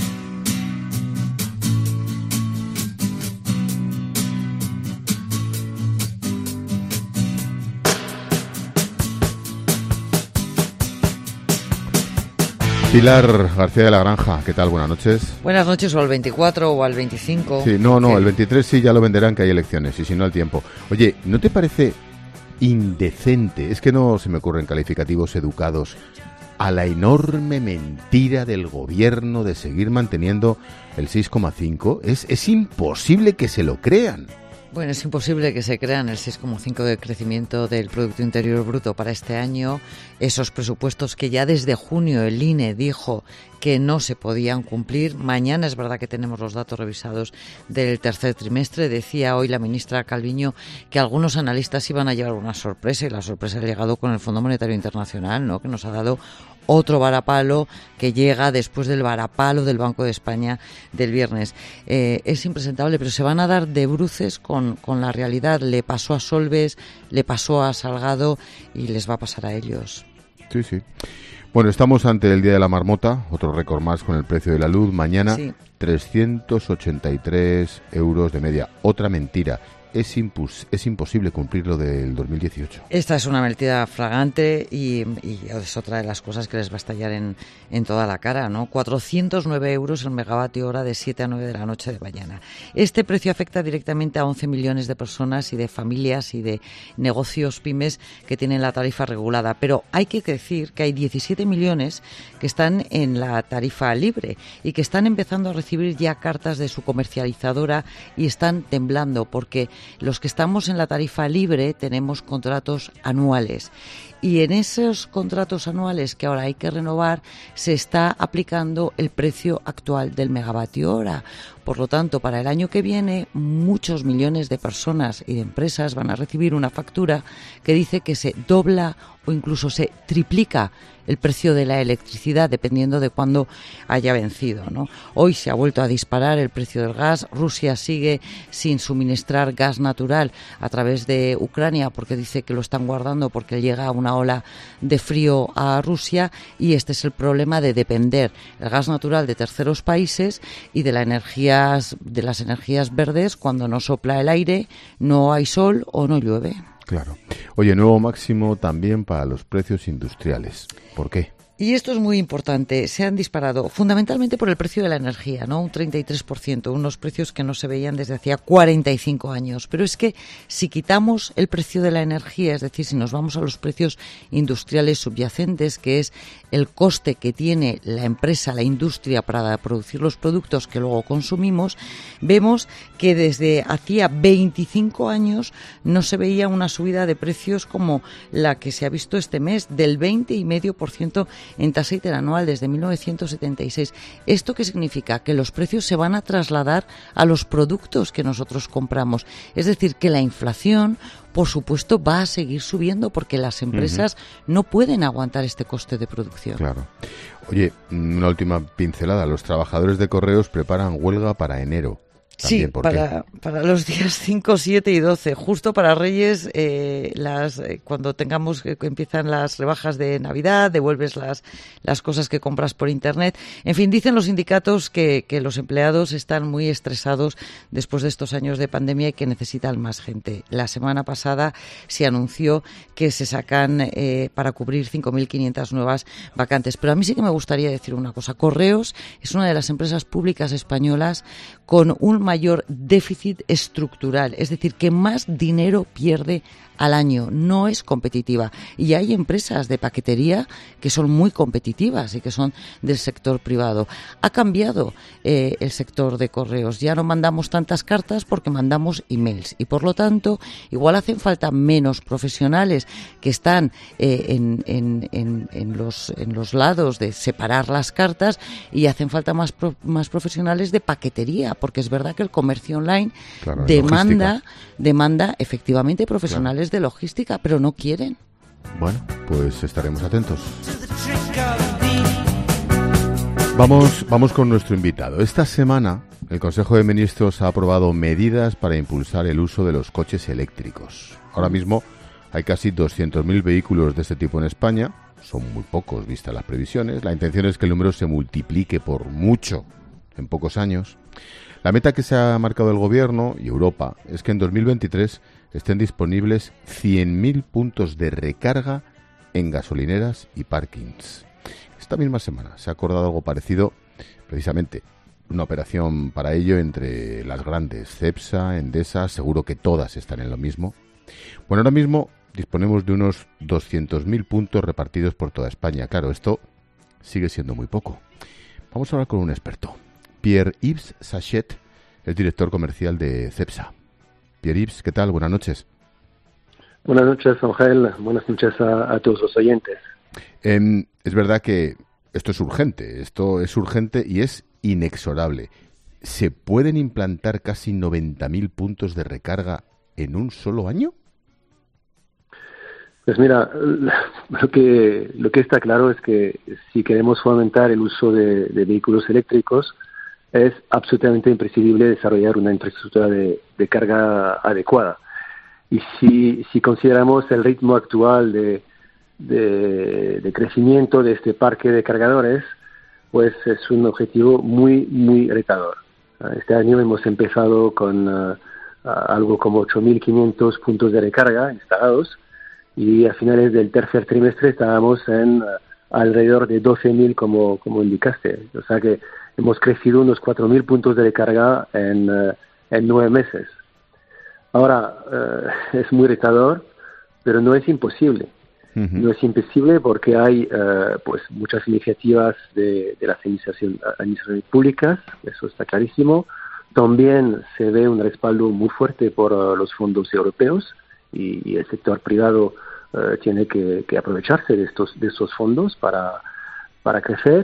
Pilar García de la Granja, ¿qué tal? Buenas noches. Buenas noches, o al 24 o al 25. Sí, no, el 23 sí ya lo venderán, que hay elecciones, y si no al tiempo. Oye, ¿no te parece indecente? Es que no se me ocurren calificativos educados a la enorme mentira del gobierno de seguir manteniendo el 6,5. Es imposible que se lo crean. Bueno, es imposible que se crean el 6,5 de crecimiento del Producto Interior Bruto para este año. Esos presupuestos que ya desde junio el INE dijo que no se podían cumplir. Mañana es verdad que tenemos los datos revisados del tercer trimestre. Decía hoy la ministra Calviño que algunos analistas iban a llevar una sorpresa, y la sorpresa ha llegado con el Fondo Monetario Internacional, ¿no? Que nos ha dado otro varapalo que llega después del varapalo del Banco de España del viernes. Es impresentable, pero se van a dar de bruces con la realidad. Le pasó a Solbes, le pasó a Salgado y les va a pasar a ellos. Sí, sí. Bueno, estamos ante el Día de la Marmota, otro récord más con el precio de la luz. Mañana, sí. 383 euros de media. Otra mentira. Es imposible cumplir lo del 2018. Esta es una mentira flagrante y es otra de las cosas que les va a estallar en toda la cara, ¿no? 409 euros el megavatio hora de 7 a 9 de la noche de mañana. Este precio afecta directamente a 11 millones de personas y de familias y de negocios pymes que tienen la tarifa regulada. Pero hay que decir que hay 17 millones que están en la tarifa libre y que están empezando a recibir ya cartas de su comercializadora y están temblando porque los que estamos en la tarifa libre tenemos contratos anuales y en esos contratos anuales que ahora hay que renovar se está aplicando el precio actual del megavatio hora. Por lo tanto, para el año que viene, muchos millones de personas y de empresas van a recibir una factura que dice que se dobla o incluso se triplica el precio de la electricidad dependiendo de cuándo haya vencido, ¿no? Hoy se ha vuelto a disparar el precio del gas. Rusia sigue sin suministrar gas natural a través de Ucrania porque dice que lo están guardando porque llega una ola de frío a Rusia, y este es el problema de depender el gas natural de terceros países y de las energías verdes cuando no sopla el aire, no hay sol o no llueve. Claro. Oye, nuevo máximo también para los precios industriales. ¿Por qué? Y esto es muy importante. Se han disparado fundamentalmente por el precio de la energía, ¿no? Un 33%, unos precios que no se veían desde hacía 45 años. Pero es que si quitamos el precio de la energía, es decir, si nos vamos a los precios industriales subyacentes, que es el coste que tiene la empresa, la industria, para producir los productos que luego consumimos, vemos que desde hacía 25 años no se veía una subida de precios como la que se ha visto este mes, del 20,5% en tasa interanual desde 1976. ¿Esto qué significa? Que los precios se van a trasladar a los productos que nosotros compramos. Es decir, que la inflación, por supuesto, va a seguir subiendo porque las empresas no pueden aguantar este coste de producción. Claro. Oye, una última pincelada. Los trabajadores de correos preparan huelga para enero. Sí, para los días 5, 7 y 12, justo para Reyes, cuando tengamos que empiezan las rebajas de Navidad, devuelves las cosas que compras por Internet. En fin, dicen los sindicatos que los empleados están muy estresados después de estos años de pandemia y que necesitan más gente. La semana pasada se anunció que se sacan para cubrir 5.500 nuevas vacantes. Pero a mí sí que me gustaría decir una cosa. Correos es una de las empresas públicas españolas con un mayor déficit estructural, es decir, que más dinero pierde al año, no es competitiva. Y hay empresas de paquetería que son muy competitivas y que son del sector privado. Ha cambiado el sector de correos. Ya no mandamos tantas cartas porque mandamos emails. Y por lo tanto, igual hacen falta menos profesionales que están en los lados de separar las cartas, y hacen falta más profesionales de paquetería, porque es verdad que el comercio online demanda efectivamente profesionales de logística, pero no quieren. Bueno, pues estaremos atentos. Vamos con nuestro invitado. Esta semana el Consejo de Ministros ha aprobado medidas para impulsar el uso de los coches eléctricos. Ahora mismo hay casi 200.000 vehículos de este tipo en España. Son muy pocos vistas las previsiones. La intención es que el número se multiplique por mucho en pocos años. La meta que se ha marcado el Gobierno y Europa es que en 2023 estén disponibles 100.000 puntos de recarga en gasolineras y parkings. Esta misma semana se ha acordado algo parecido, precisamente una operación para ello entre las grandes, Cepsa, Endesa, seguro que todas están en lo mismo. Bueno, ahora mismo disponemos de unos 200.000 puntos repartidos por toda España. Claro, esto sigue siendo muy poco. Vamos a hablar con un experto. Pierre-Yves Sachet es director comercial de Cepsa. Pierre-Yves, ¿qué tal? Buenas noches. Buenas noches, Ángel. Buenas noches a todos los oyentes. Es verdad que esto es urgente y es inexorable. ¿Se pueden implantar casi 90.000 puntos de recarga en un solo año? Pues mira, lo que está claro es que si queremos fomentar el uso de vehículos eléctricos, es absolutamente imprescindible desarrollar una infraestructura de carga adecuada. Y si consideramos el ritmo actual de crecimiento de este parque de cargadores, pues es un objetivo muy, muy retador. Este año hemos empezado con algo como 8.500 puntos de recarga instalados, y a finales del tercer trimestre estábamos en alrededor de 12.000, como indicaste. O sea que hemos crecido unos 4.000 puntos de recarga en 9 meses. Ahora, es muy retador, pero no es imposible. No es imposible porque hay pues muchas iniciativas de las administraciones públicas, eso está clarísimo. También se ve un respaldo muy fuerte por los fondos europeos, y el sector privado tiene que aprovecharse de estos fondos para crecer.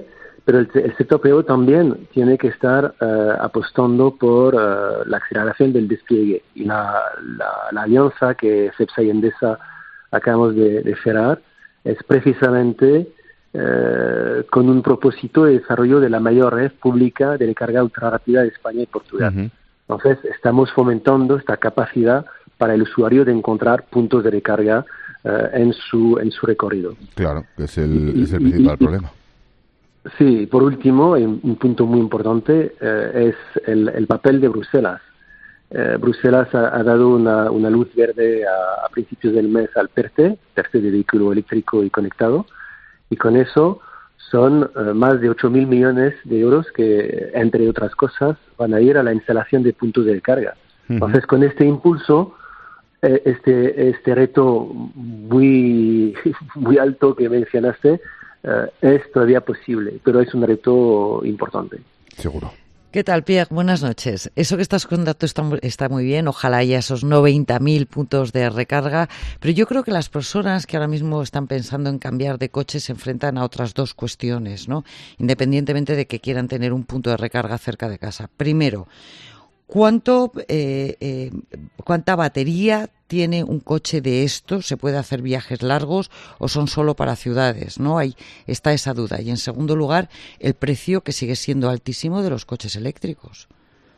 pero el sector privado también tiene que estar apostando por la aceleración del despliegue. Y la alianza que Cepsa y Endesa acabamos de cerrar es precisamente con un propósito de desarrollo de la mayor red pública de recarga ultra rápida de España y Portugal. Uh-huh. Entonces, estamos fomentando esta capacidad para el usuario de encontrar puntos de recarga en su recorrido. Claro, que es el principal problema. Sí, por último, un punto muy importante es el papel de Bruselas. Bruselas ha dado una luz verde a principios del mes al PERTE de vehículo eléctrico y conectado, y con eso son más de 8.000 millones de euros que, entre otras cosas, van a ir a la instalación de puntos de carga. Uh-huh. Entonces, con este impulso, este reto muy alto que mencionaste es todavía posible, pero es un reto importante. Seguro. ¿Qué tal, Pierre? Buenas noches. Eso que estás contando está muy bien. Ojalá haya esos 90.000 puntos de recarga. Pero yo creo que las personas que ahora mismo están pensando en cambiar de coche se enfrentan a otras dos cuestiones, ¿no? Independientemente de que quieran tener un punto de recarga cerca de casa. Primero, ¿cuánta batería tiene un coche de estos? ¿Se puede hacer viajes largos o son solo para ciudades? ¿No? Ahí está esa duda. Y en segundo lugar, el precio, que sigue siendo altísimo, de los coches eléctricos.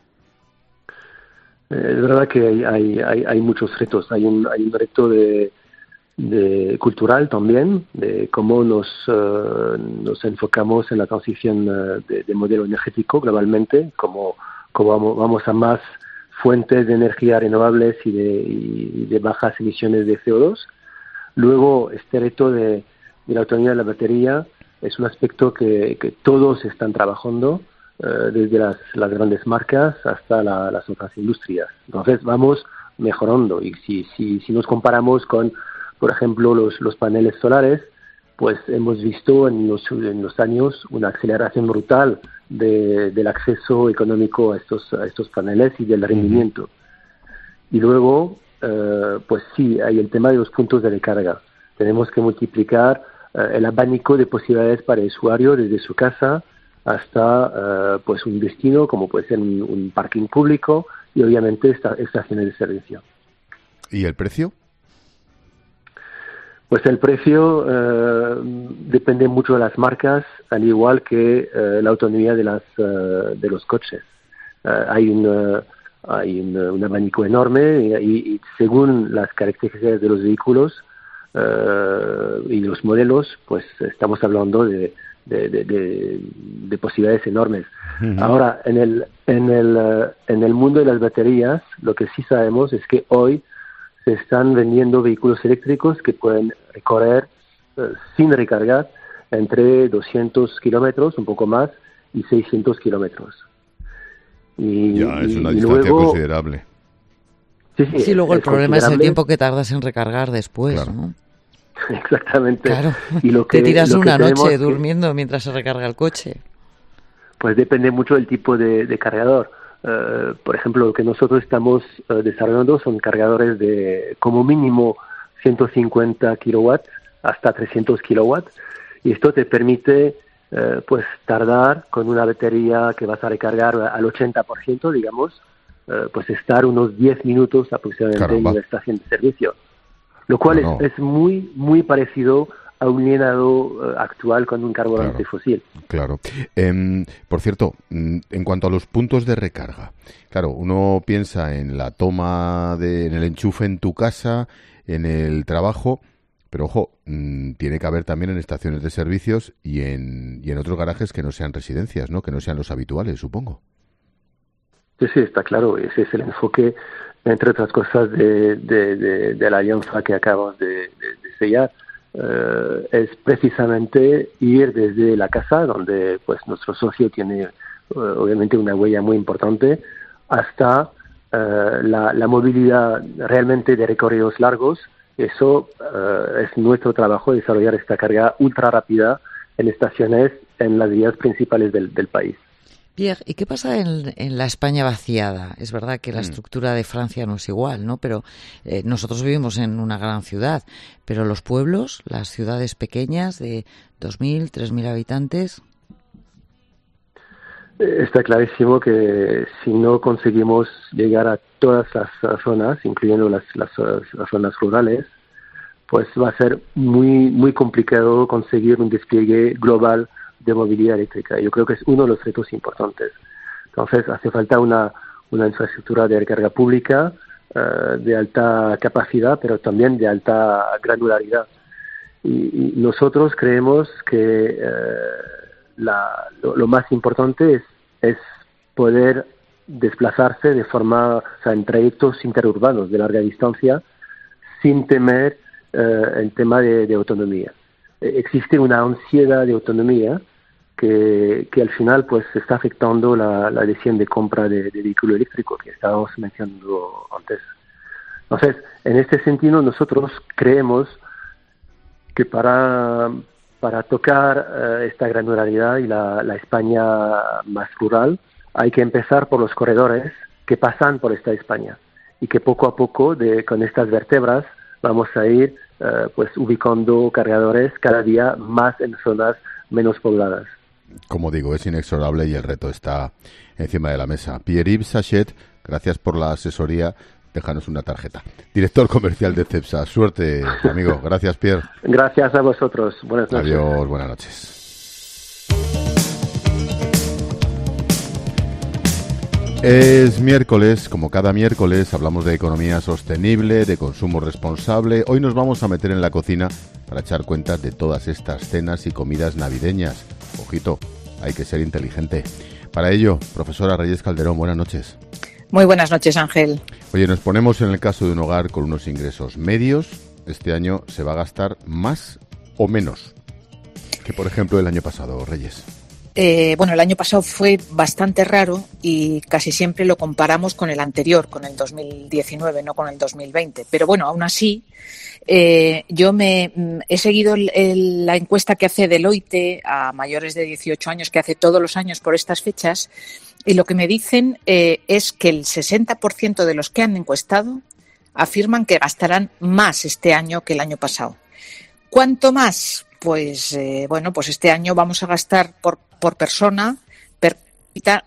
Es verdad que hay muchos retos. Hay un reto de cultural también, de cómo nos enfocamos en la transición de modelo energético globalmente, cómo vamos a más fuentes de energía renovables y de bajas emisiones de CO2. Luego, este reto de la autonomía de la batería es un aspecto que todos están trabajando, desde las grandes marcas hasta las otras industrias. Entonces, vamos mejorando. Y si nos comparamos con, por ejemplo, los paneles solares, pues hemos visto en los años una aceleración brutal del acceso económico a estos paneles y del rendimiento. Y luego, pues sí, hay el tema de los puntos de recarga. Tenemos que multiplicar el abanico de posibilidades para el usuario desde su casa hasta pues un destino, como puede ser un parking público y obviamente estaciones de servicio. ¿Y el precio? Pues el precio depende mucho de las marcas, al igual que la autonomía de los coches. Hay un abanico enorme y según las características de los vehículos y los modelos, pues estamos hablando de posibilidades enormes. Uh-huh. Ahora, en el mundo de las baterías, lo que sí sabemos es que hoy se están vendiendo vehículos eléctricos que pueden recorrer sin recargar entre 200 kilómetros, un poco más, y 600 kilómetros. Ya, es una distancia luego, considerable. Sí, luego el problema es el tiempo que tardas en recargar después, claro. ¿No? Exactamente. Claro, y te tiras una noche durmiendo mientras se recarga el coche. Pues depende mucho del tipo de cargador. Por ejemplo, lo que nosotros estamos desarrollando son cargadores de como mínimo 150 kilowatts hasta 300 kilowatts, y esto te permite pues tardar con una batería que vas a recargar al 80%, digamos, pues estar unos 10 minutos aproximadamente en la estación de servicio, lo cual es muy, muy parecido a un llenado actual con un carburante fósil. Claro. Por cierto, en cuanto a los puntos de recarga, claro, uno piensa en la toma en el enchufe en tu casa, en el trabajo, pero ojo, tiene que haber también en estaciones de servicios y en otros garajes que no sean residencias, ¿no? Que no sean los habituales, supongo. Sí, está claro. Ese es el enfoque, entre otras cosas, de la alianza que acabamos de sellar. Es precisamente ir desde la casa, donde pues nuestro socio tiene obviamente una huella muy importante, hasta la movilidad realmente de recorridos largos. Eso es nuestro trabajo, desarrollar esta carga ultra rápida en estaciones en las vías principales del país. Pierre, ¿y qué pasa en la España vaciada? Es verdad que la estructura de Francia no es igual, ¿no? Pero nosotros vivimos en una gran ciudad, pero los pueblos, las ciudades pequeñas de 2.000, 3.000 habitantes... Está clarísimo que si no conseguimos llegar a todas las zonas, incluyendo las zonas rurales, pues va a ser muy complicado conseguir un despliegue global de movilidad eléctrica. Yo creo que es uno de los retos importantes. Entonces, hace falta una infraestructura de recarga pública de alta capacidad, pero también de alta granularidad. Y nosotros creemos que lo más importante es poder desplazarse de forma, en trayectos interurbanos de larga distancia, sin temer el tema de autonomía. Existe una ansiedad de autonomía que al final pues está afectando la decisión de compra de vehículo eléctrico que estábamos mencionando antes. Entonces, en este sentido, nosotros creemos que para tocar esta granularidad y la España más rural, hay que empezar por los corredores que pasan por esta España y que poco a poco, con estas vértebras, vamos a ir pues ubicando cargadores cada día más en zonas menos pobladas. Como digo, es inexorable y el reto está encima de la mesa. Pierre-Yves Sachet, gracias por la asesoría. Déjanos una tarjeta. Director comercial de Cepsa. Suerte, amigo. Gracias, Pierre. Gracias a vosotros. Buenas noches. Adiós, buenas noches. Es miércoles, como cada miércoles hablamos de economía sostenible, de consumo responsable. Hoy nos vamos a meter en la cocina para echar cuentas de todas estas cenas y comidas navideñas. Ojito, hay que ser inteligente. Para ello, profesora Reyes Calderón, buenas noches. Muy buenas noches, Ángel. Oye, nos ponemos en el caso de un hogar con unos ingresos medios. Este año se va a gastar más o menos que, por ejemplo, el año pasado, Reyes. Bueno, el año pasado fue bastante raro y casi siempre lo comparamos con el anterior, con el 2019, no con el 2020. Pero bueno, aún así, yo he seguido la encuesta que hace Deloitte a mayores de 18 años, que hace todos los años por estas fechas, y lo que me dicen es que el 60% de los que han encuestado afirman que gastarán más este año que el año pasado. ¿Cuánto más? Pues pues este año vamos a gastar por persona per cápita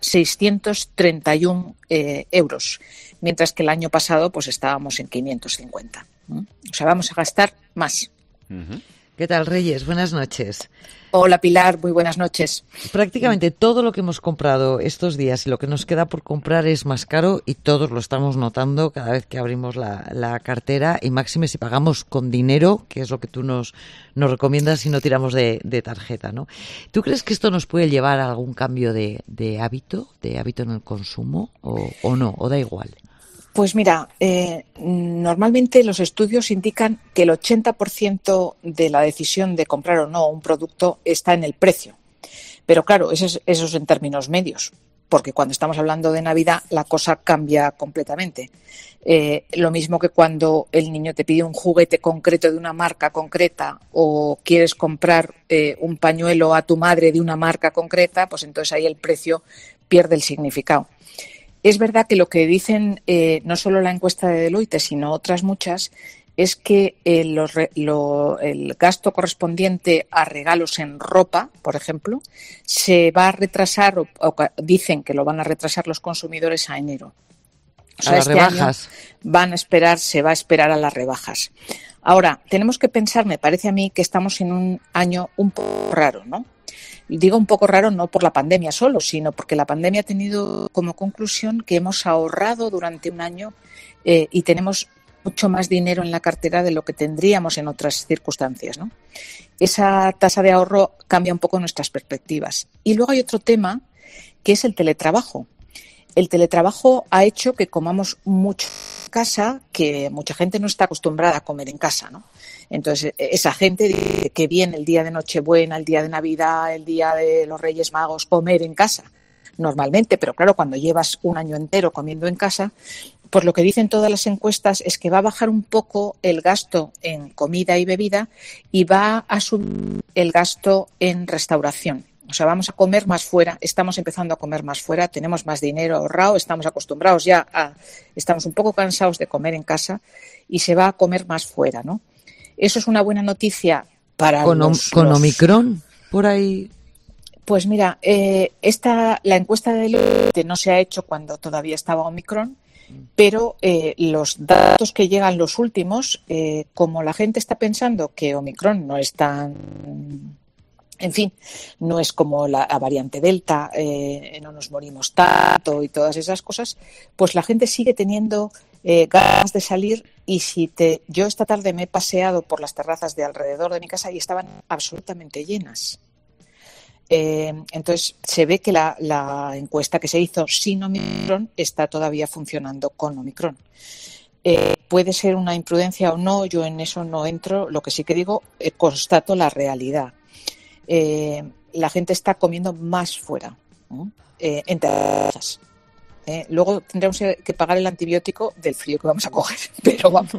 631 euros, mientras que el año pasado pues estábamos en 550. O sea, vamos a gastar más. ¿Qué tal, Reyes? Buenas noches. Hola, Pilar. Muy buenas noches. Prácticamente todo lo que hemos comprado estos días y lo que nos queda por comprar es más caro y todos lo estamos notando cada vez que abrimos la cartera y máxime si pagamos con dinero, que es lo que tú nos recomiendas y no tiramos de tarjeta, ¿no? ¿Tú crees que esto nos puede llevar a algún cambio de hábito en el consumo o no? ¿O da igual? Pues mira, normalmente los estudios indican que el 80% de la decisión de comprar o no un producto está en el precio. Pero claro, eso es en términos medios, porque cuando estamos hablando de Navidad la cosa cambia completamente. Lo mismo que cuando el niño te pide un juguete concreto de una marca concreta o quieres comprar un pañuelo a tu madre de una marca concreta, pues entonces ahí el precio pierde el significado. Es verdad que lo que dicen no solo la encuesta de Deloitte, sino otras muchas, es que el gasto correspondiente a regalos en ropa, por ejemplo, se va a retrasar, o dicen que lo van a retrasar los consumidores a enero. O sea, a las rebajas. Se va a esperar a las rebajas. Ahora, tenemos que pensar, me parece a mí, que estamos en un año un poco raro, ¿no? Digo un poco raro no por la pandemia solo, sino porque la pandemia ha tenido como conclusión que hemos ahorrado durante un año y tenemos mucho más dinero en la cartera de lo que tendríamos en otras circunstancias, ¿no? Esa tasa de ahorro cambia un poco nuestras perspectivas. Y luego hay otro tema que es el teletrabajo. El teletrabajo ha hecho que comamos mucho en casa, que mucha gente no está acostumbrada a comer en casa, ¿no? Entonces, esa gente dice que viene el día de Nochebuena, el día de Navidad, el día de los Reyes Magos, comer en casa, normalmente. Pero claro, cuando llevas un año entero comiendo en casa, pues lo que dicen todas las encuestas es que va a bajar un poco el gasto en comida y bebida y va a subir el gasto en restauración. O sea, vamos a comer más fuera, estamos empezando a comer más fuera, tenemos más dinero ahorrado, estamos acostumbrados estamos un poco cansados de comer en casa y se va a comer más fuera, ¿no? Eso es una buena noticia para con Omicron por ahí. Pues mira, la encuesta de no se ha hecho cuando todavía estaba Omicron, pero los datos que llegan los últimos, como la gente está pensando que Omicron no es tan... En fin, no es como la variante Delta, no nos morimos tanto y todas esas cosas, pues la gente sigue teniendo ganas de salir. Y yo esta tarde me he paseado por las terrazas de alrededor de mi casa y estaban absolutamente llenas. Entonces se ve que la encuesta que se hizo sin Omicron está todavía funcionando con Omicron. Puede ser una imprudencia o no, yo en eso no entro. Lo que sí que digo, constato la realidad. La gente está comiendo más fuera, en terrazas. Luego tendremos que pagar el antibiótico del frío que vamos a coger, pero vamos,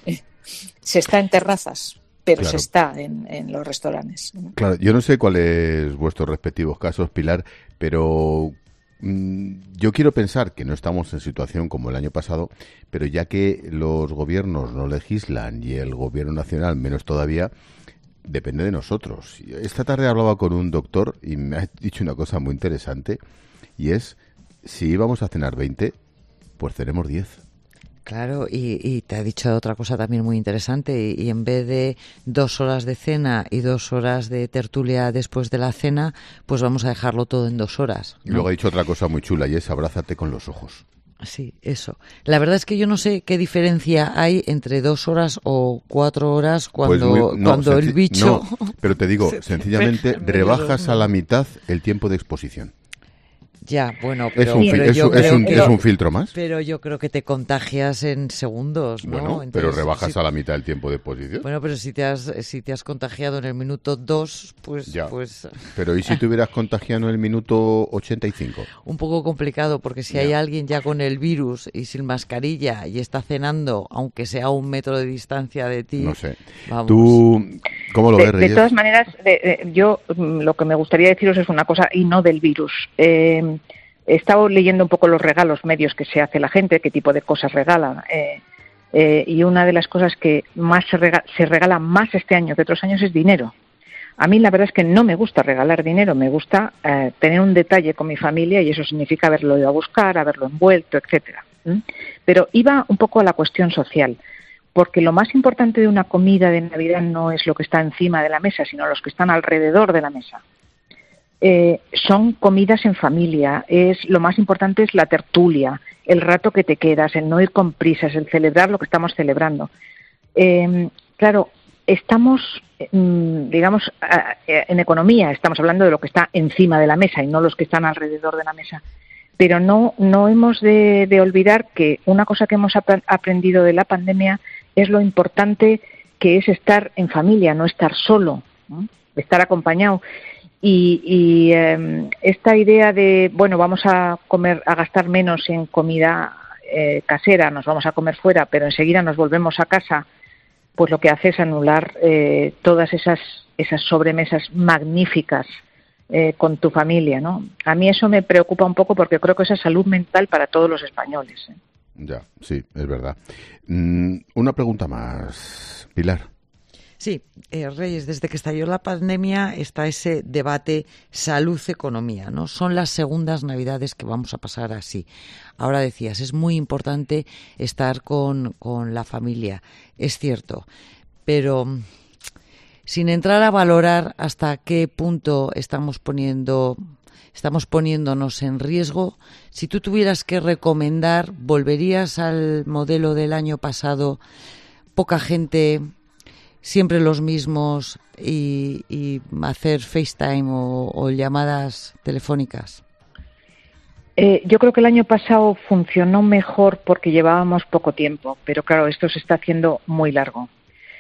se está en terrazas, pero claro, se está en los restaurantes. Claro, yo no sé cuáles vuestros respectivos casos, Pilar, pero yo quiero pensar que no estamos en situación como el año pasado, pero ya que los gobiernos no legislan y el gobierno nacional menos todavía, depende de nosotros. Esta tarde hablaba con un doctor y me ha dicho una cosa muy interesante, y es, si íbamos a cenar 20, pues cenemos 10. Claro, y te ha dicho otra cosa también muy interesante, y en vez de 2 horas de cena y 2 horas de tertulia después de la cena, pues vamos a dejarlo todo en 2 horas, ¿no? Y luego ha dicho otra cosa muy chula, y es abrázate con los ojos. Sí, eso. La verdad es que yo no sé qué diferencia hay entre 2 horas o 4 horas cuando, cuando el bicho... No, pero te digo, sencillamente rebajas a la mitad el tiempo de exposición. Ya, bueno, pero es un filtro más. Pero yo creo que te contagias en segundos, ¿no? Bueno, entonces, pero rebajas a la mitad el tiempo de exposición. Bueno, pero si te has contagiado en el minuto 2, pues... Ya. Pero ¿y si te hubieras contagiado en el minuto 85? Un poco complicado, porque si hay alguien ya con el virus y sin mascarilla y está cenando, aunque sea a 1 metro de distancia de ti... No sé. Vamos. ¿Tú cómo lo ves, Reyes? De todas maneras, yo lo que me gustaría deciros es una cosa, y no del virus. He estado leyendo un poco los regalos medios que se hace la gente, qué tipo de cosas regalan, y una de las cosas que más se regala más este año que otros años es dinero. A mí la verdad es que no me gusta regalar dinero, me gusta tener un detalle con mi familia, y eso significa haberlo ido a buscar, haberlo envuelto, etcétera. Pero iba un poco a la cuestión social, porque lo más importante de una comida de Navidad no es lo que está encima de la mesa, sino los que están alrededor de la mesa. Son comidas en familia, lo más importante es la tertulia, el rato que te quedas, el no ir con prisas, el celebrar lo que estamos celebrando. Claro, estamos, digamos, en economía, estamos hablando de lo que está encima de la mesa y no los que están alrededor de la mesa. Pero no hemos de olvidar que una cosa que hemos aprendido de la pandemia es lo importante que es estar en familia, no estar solo, ¿no? Estar acompañado. Y esta idea de, bueno, vamos a gastar menos en comida casera, nos vamos a comer fuera, pero enseguida nos volvemos a casa, pues lo que hace es anular todas esas sobremesas magníficas con tu familia, ¿no? A mí eso me preocupa un poco, porque creo que esa es salud mental para todos los españoles. Ya, sí, es verdad. Una pregunta más, Pilar. Sí, Reyes, desde que estalló la pandemia está ese debate salud-economía, ¿no? Son las segundas Navidades que vamos a pasar así. Ahora decías, es muy importante estar con la familia, es cierto, pero sin entrar a valorar hasta qué punto estamos poniéndonos en riesgo, si tú tuvieras que recomendar, ¿volverías al modelo del año pasado? Poca gente, siempre los mismos, y hacer FaceTime o llamadas telefónicas. Yo creo que el año pasado funcionó mejor porque llevábamos poco tiempo, pero claro, esto se está haciendo muy largo.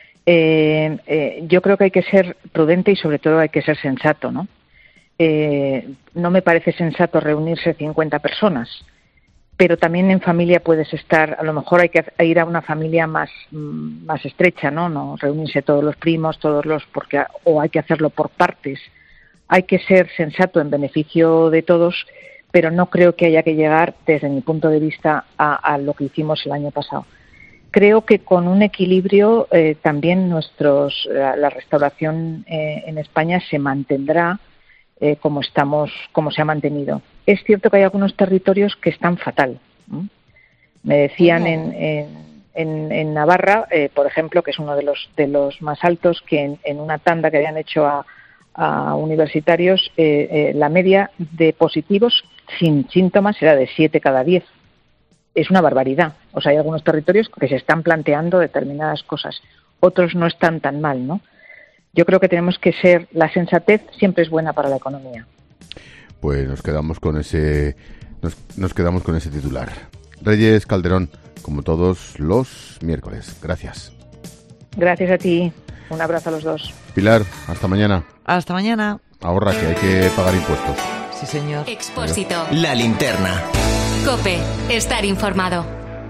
Yo creo que hay que ser prudente y sobre todo hay que ser sensato, ¿no? No me parece sensato reunirse 50 personas, pero también en familia puedes estar, a lo mejor hay que ir a una familia más estrecha, ¿no? No reunirse todos los primos, o hay que hacerlo por partes. Hay que ser sensato en beneficio de todos, pero no creo que haya que llegar, desde mi punto de vista, a lo que hicimos el año pasado. Creo que con un equilibrio también la restauración en España se mantendrá, como se ha mantenido. Es cierto que hay algunos territorios que están fatal. Me decían en Navarra, por ejemplo, que es uno de los más altos, que en una tanda que habían hecho a universitarios, la media de positivos sin síntomas era de 7 cada 10. Es una barbaridad. O sea, hay algunos territorios que se están planteando determinadas cosas. Otros no están tan mal, ¿no? Yo creo que tenemos que ser... La sensatez siempre es buena para la economía. Pues nos quedamos con ese titular. Reyes Calderón, como todos los miércoles. Gracias. Gracias a ti. Un abrazo a los dos. Pilar, hasta mañana. Hasta mañana. Ahorra, que hay que pagar impuestos. Sí, señor. Expósito. La linterna. COPE. Estar informado.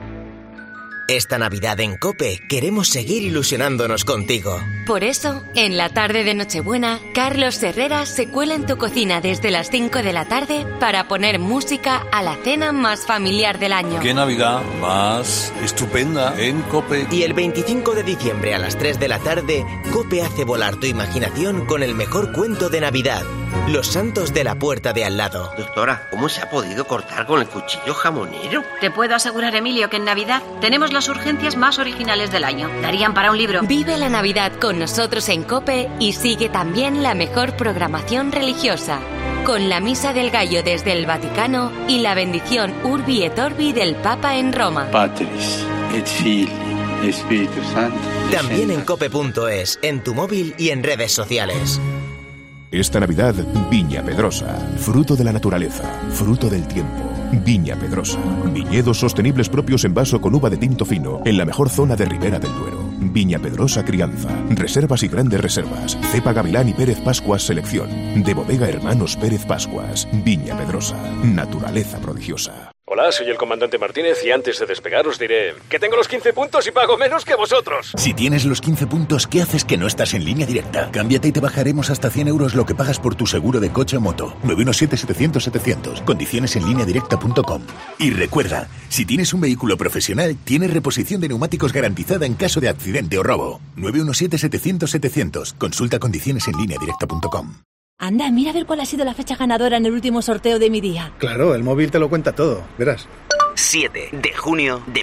Esta Navidad en COPE queremos seguir ilusionándonos contigo. Por eso, en la tarde de Nochebuena, Carlos Herrera se cuela en tu cocina desde las 5 de la tarde para poner música a la cena más familiar del año. ¡Qué Navidad más estupenda en COPE! Y el 25 de diciembre a las 3 de la tarde, COPE hace volar tu imaginación con el mejor cuento de Navidad. Los santos de la puerta de al lado. Doctora, ¿cómo se ha podido cortar con el cuchillo jamonero? Te puedo asegurar, Emilio, que en Navidad tenemos las urgencias más originales del año. Darían para un libro. Vive la Navidad con nosotros en COPE y sigue también la mejor programación religiosa. Con la Misa del Gallo desde el Vaticano y la bendición Urbi et Orbi del Papa en Roma. Patris et Filii et Spiritus Sancti. También en cope.es, en tu móvil y en redes sociales. Esta Navidad, Viña Pedrosa, fruto de la naturaleza, fruto del tiempo. Viña Pedrosa, viñedos sostenibles propios en vaso con uva de tinto fino, en la mejor zona de Ribera del Duero. Viña Pedrosa Crianza, reservas y grandes reservas, cepa Gavilán y Pérez Pascuas Selección, de bodega Hermanos Pérez Pascuas. Viña Pedrosa, naturaleza prodigiosa. Hola, soy el comandante Martínez y antes de despegar os diré que tengo los 15 puntos y pago menos que vosotros. Si tienes los 15 puntos, ¿qué haces que no estás en Línea Directa? Cámbiate y te bajaremos hasta 100 euros lo que pagas por tu seguro de coche o moto. 917-700-700. Condiciones en lineadirecta.com. Y recuerda, si tienes un vehículo profesional, tienes reposición de neumáticos garantizada en caso de accidente o robo. 917-700-700. Consulta condiciones en lineadirecta.com. Anda, mira a ver cuál ha sido la fecha ganadora en el último sorteo de mi día. Claro, el móvil te lo cuenta todo, verás. 7 de junio de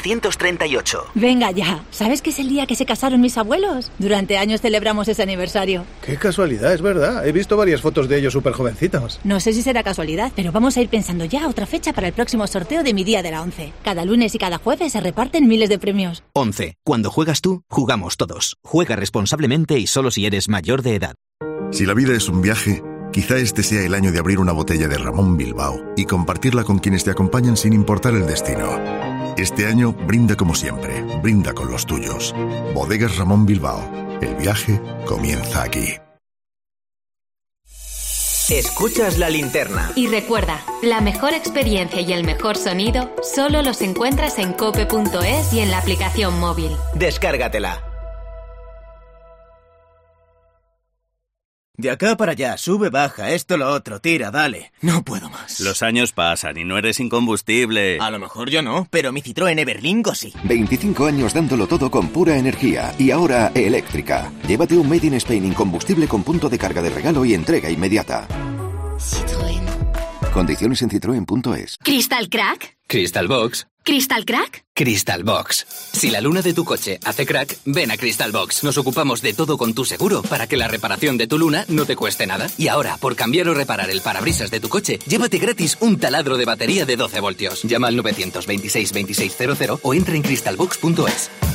1938. Venga ya, ¿sabes que es el día que se casaron mis abuelos? Durante años celebramos ese aniversario. Qué casualidad, es verdad. He visto varias fotos de ellos súper jovencitos. No sé si será casualidad, pero vamos a ir pensando ya otra fecha para el próximo sorteo de mi día de la 11. Cada lunes y cada jueves se reparten miles de premios. 11. Cuando juegas tú, jugamos todos. Juega responsablemente y solo si eres mayor de edad. Si la vida es un viaje, quizá este sea el año de abrir una botella de Ramón Bilbao y compartirla con quienes te acompañan sin importar el destino. Este año brinda como siempre, brinda con los tuyos. Bodegas Ramón Bilbao. El viaje comienza aquí. Escuchas la linterna. Y recuerda, la mejor experiencia y el mejor sonido solo los encuentras en cope.es y en la aplicación móvil. Descárgatela. De acá para allá, sube, baja, esto, lo otro, tira, dale. No puedo más. Los años pasan y no eres incombustible. A lo mejor yo no, pero mi Citroën Everlingo sí. 25 años dándolo todo con pura energía y ahora eléctrica. Llévate un Made in Spain incombustible con punto de carga de regalo y entrega inmediata. Citroën. Condiciones en citroen.es. ¿Crystal Crack? Crystal Box. ¿Crystal Crack? Crystal Box. Si la luna de tu coche hace crack, ven a Crystal Box. Nos ocupamos de todo con tu seguro para que la reparación de tu luna no te cueste nada. Y ahora, por cambiar o reparar el parabrisas de tu coche, llévate gratis un taladro de batería de 12 voltios. Llama al 926 2600 o entra en crystalbox.es.